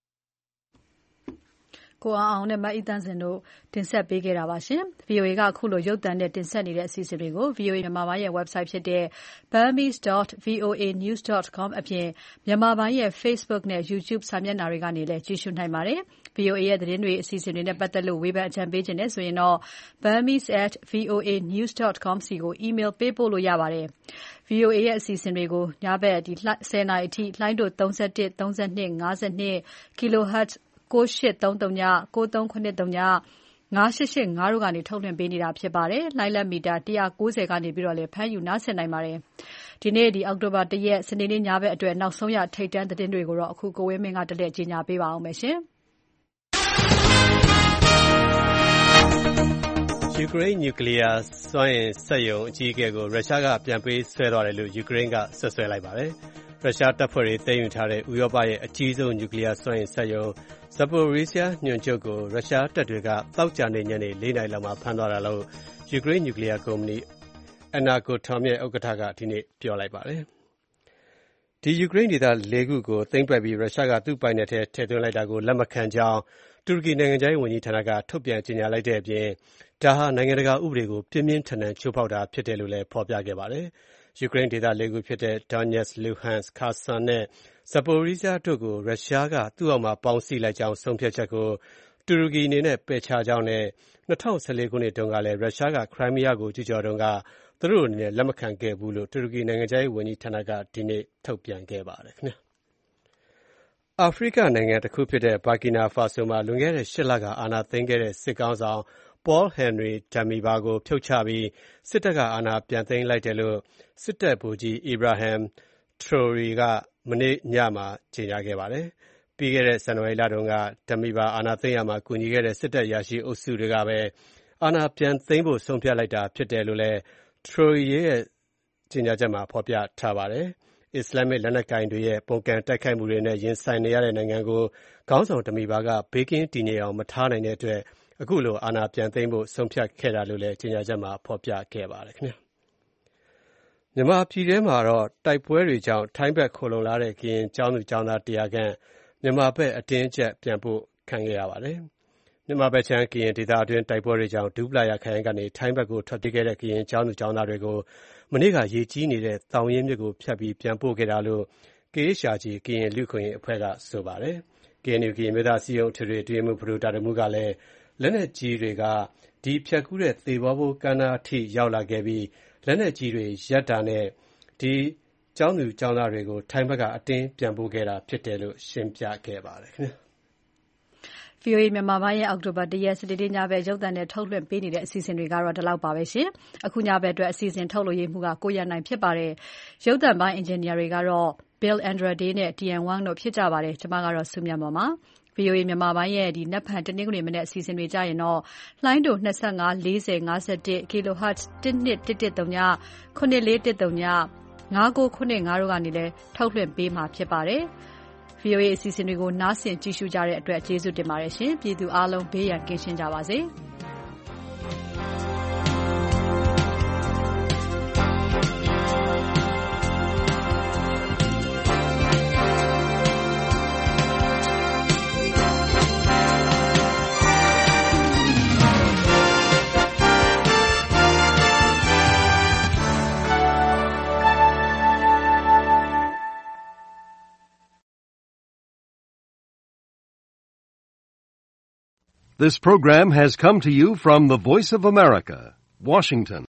ကိုအောင်အောင်နဲ့မအီတန်းစင်တို့တင်ဆက်ပေးခဲ့တာပါရှင်။ VOA ကအခုလိုရုပ်သံနဲ့တင်ဆက်နေတဲ့အစီအစဉ်တွေကို VOA မြန်မာပိုင်းရဲ့ website ဖြစ်တဲ့ burmese dot v o a news dot com အပြင်မြန်မာပိုင်းရဲ့ Facebook နဲ့ YouTube စာမျက်နှာတွေကနေလည်းကြည့်ရှုနိုင်ပါတယ်။ VOA ရဲ့သတင်းတွေအစီအစဉ်တွေနဲ့ပတ်သက်လို့ဝေဖန်အကြံပေးခြင်းနဲ့ဆိုရင်တော့ burmese at v o a news dot com စီကို email ပေးပို့လို့ရပါတယ်။ VOA ရဲ့အစီအစဉ်တွေကိုညဘက်ဒီဆယ်နာရီအထိလှိုင်းတို့သုံး၁၁ သုံး၂ ၅၂ kilohertzကိုရှစ်သုံးသုံး ကိုသုံးခုနှစ်သုံး ငါးရှစ်ရှစ်ငါးတို့ကနေထုတ်လွှင့်ပေးနေတာဖြစ်ပါတယ်။လှိုင်းလက်မီတာတစ်ရာကိုးဆယ်ကနေပြီးတော့လည်းဖမ်းယူနားဆင်နိုင်ပါတယ်။ဒီနေ့ဒီအောက်တိုဘာတစ်ရက်စနေနေ့ညဘက်အတွက်နောက်ဆုံးရထိပ်တန်းသတင်းတွေကိုတော့အခုကိုဝင်းမင်းကတလက်ကြီးညာပေးပါအောင်မယ်ရှင်။ယူကရိန်းနျူကလ িয়ার စွမ်းအင်စက်ရုံအကြီးအကဲကိုရုရှားကပြန်ပေးဆွဲသွားတယ်လို့ယူကရိန်းကဆွဆွဲလိုက်ပါတယ်။ရုရှားတပ်ဖွဲ့တွေသိမ်းယူထားတဲ့ဥရောပရဲ့အကြီးဆုံးနျူကလ িয়ার စွမ်းအင်စက်ရုံ Zaporizhzhia ညွှန်ချုပ်ကိုရုရှားတပ်တွေကသောကြာနေ့ညနေလေးနာရီလောက်မှာဖမ်းသွားတာလို့ယူကရိန်းနျူကလ িয়ার ကုမ္ပဏီ Energoatom ရဲ့ဥက္ကဋ္ဌကဒီနေ့ပြောလိုက်ပါတယ်။ဒီယူကရိန်းဒေသလေးခုကိုသိမ်းပိုက်ပြီးရုရှားကသူ့ပိုင်နက်ထဲထည့်သွင်းလိုက်တာကိုလက်မခံကြောင်းတူရကီနိုင်ငံခြားရေးဝန်ကြီးဌာနကထုတ်ပြန်ကြေညာလိုက်တဲ့အပြင်ဒါဟာနိုင်ငံတကာဥပဒေကိုပြင်းပြင်းထန်ထန်ချိုးဖောက်တာဖြစ်တယ်လို့လည်းဖော်ပြခဲ့ပါတယ်။ယူကရိန်းဒေသလေးခုဖြစ်တဲ့ Donetsk, Luhansk, Kherson နဲ့ Zaporizhzhia တို့ကိုရုရှားကသူ့အောက်မှာပေါင်းစည်းလိုက်ကြောင်းဆုံးဖြတ်ချက်ကိုတူရကီအနေနဲ့ပယ်ချကြောင်းနဲ့၂၀၁၄ခုနှစ်တုန်းကလည်းရုရှားကခရိုင်းမီးယားကိုကျူးကျော်တုန်းကသူတို့အနေနဲ့လက်မခံခဲ့ဘူးလို့တူရကီနိုင်ငံခြားရေးဝန်ကြီးဌာနကဒီနေ့ထုတ်ပြန်ခဲ့ပါတယ်ခင်ဗျာ။အာဖရိကနိုင်ငံတစ်ခုဖြစ်တဲ့ဘာကီနာဖာဆိုမှာလွန်ခဲ့တဲ့ရှစ်လကအာဏာသိမ်းခဲ့တဲ့စစ်ကောင်ဆောင်Paul Henry Damiba ကိုဖြုတ်ချပြီးစစ်တပ်ကအာဏာပြန်သိမ်းလိုက်တယ်လို့စစ်တပ်ဗိုလ်ကြီး Ibrahim Traore ကမနေ့ညမှာကြေညာခဲ့ပါတယ်။ပြီးခဲ့တဲ့ဇန်နဝါရီလတုန်းက Damiba အာဏာသိမ်းရမှာကူညီခဲ့တဲ့စစ်တပ်အရာရှိအုပ်စုတွေကပဲအာဏာပြန်သိမ်းဖို့ဆုံးဖြတ်လိုက်တာဖြစ်တယ်လို့လည်း Traore ရဲ့ကြေညာချက်မှာဖော်ပြထားပါတယ်။အစ္စလာမစ်လက်နက်ကိုင်တွေရဲ့ပုံကန်တိုက်ခိုက်မှုတွေနဲ့ရင်ဆိုင်နေရတဲ့နိုင်ငံကိုခေါင်းဆောင် Damiba ကဘေးကင်းတည်ငြိမ်အောင်မထားနိုင်တဲ့အတွက်အခုလိုအာဏာပြန်သိမ်းဖို့ဆုံးဖြတ်ခဲ့တာလို့လည်းကြေညာချက်မှာဖော်ပြခဲ့ပါတယ်ခင်ဗျာ။မြန်မာပြည်ထဲမှာတော့တိုက်ပွဲတွေကြောင့်ထိုင်းဘက်ခိုလုံလာတဲ့ကရင်ကျောင်းသူကျောင်းသားတရာခန့်မြန်မာဘက်အတင်းအကျပ်ပြန်ပို့ခံခဲ့ရပါတယ်။မြန်မာဘက်ခြမ်းကရင်ဒေသအတွင်းတိုက်ပွဲတွေကြောင့်ဒူပလာယာခရိုင်ကနေထိုင်းဘက်ကိုထွက်ပြေးခဲ့တဲ့ကရင်ကျောင်းသူကျောင်းသားတွေကိုမနေ့ကရေကြီးနေတဲ့တောင်ရင်းမြစ်ကိုဖြတ်ပြီးပြန်ပို့ခဲ့တာလို့ ကေ အေইচ အာር ဂျီ ကရင်လူ့အခွင့်အရေးအဖွဲ့ကဆိုပါတယ်။ ကေအန်ယူ ကရင်အမျိုးသားအစည်းအရုံးအထွေထွေအတွင်းရေးမှူးဖဒိုတာဒမှုကလည်းလက်နက်ကြီးတွေကဒီဖြတ်ကူးတဲ့သေဘောဘိုးကမ်းနားအထိရောက်လာခဲ့ပြီးလက်နက်ကြီးတွေရပ်တာနဲ့ဒီကျောင်းသူကျောင်းသားတွေကိုထိုင်းဘက်ကအတင်းပြန်ပို့ခဲ့တာဖြစ်တယ်လို့ရှင်းပြခဲ့ပါတယ်ခင်ဗျာ။ VOA မြန်မာပိုင်းရဲ့အောက်တိုဘာတစ်ရက်စနေနေ့ညဘက်ရုပ်သံနဲ့ထုတ်လွှင့်ပေးနေတဲ့အစီအစဉ်တွေကတော့ဒီလောက်ပါပဲရှင်။အခုညဘက်အတွက်အစီအစဉ်ထုတ်လို့ရမှုကကိုရန်နိုင်ဖြစ်ပါတယ်။ရုပ်သံပိုင်းအင်ဂျင်နီယာတွေကတော့ Bill Andrade နဲ့ Tian Wang တို့ဖြစ်ကြပါတယ်။ကျွန်မကတော့စုမြတ်မောင်ပါ။ VOA မြန်မာပိုင်းရဲ့ဒီနက်ဖြန်တနင်္ဂနွေမနေ့အစီအစဉ်တွေကြရင်တော့လှိုင်းတိုနှစ်၅ လေး၀ ၅၁ kilohertz တစ် နှစ် တစ် တစ် သုံး ခုနှစ်လေး တစ် သုံး ငါးကိုခုနှစ်ငါးတို့ကနေလည်းထုတ်လွှင့်ပေးမှာဖြစ်ပါတယ်။ VOA အစီအစဉ်တွေကိုနားဆင်ကြည့်ရှုကြတဲ့အတွက်ကျေးဇူးတင်ပါတယ်ရှင်။ပြည်သူအားလုံးဘေးရန်ကင်းရှင်းကြပါစေ။ This program has come to you from the Voice of America, Washington.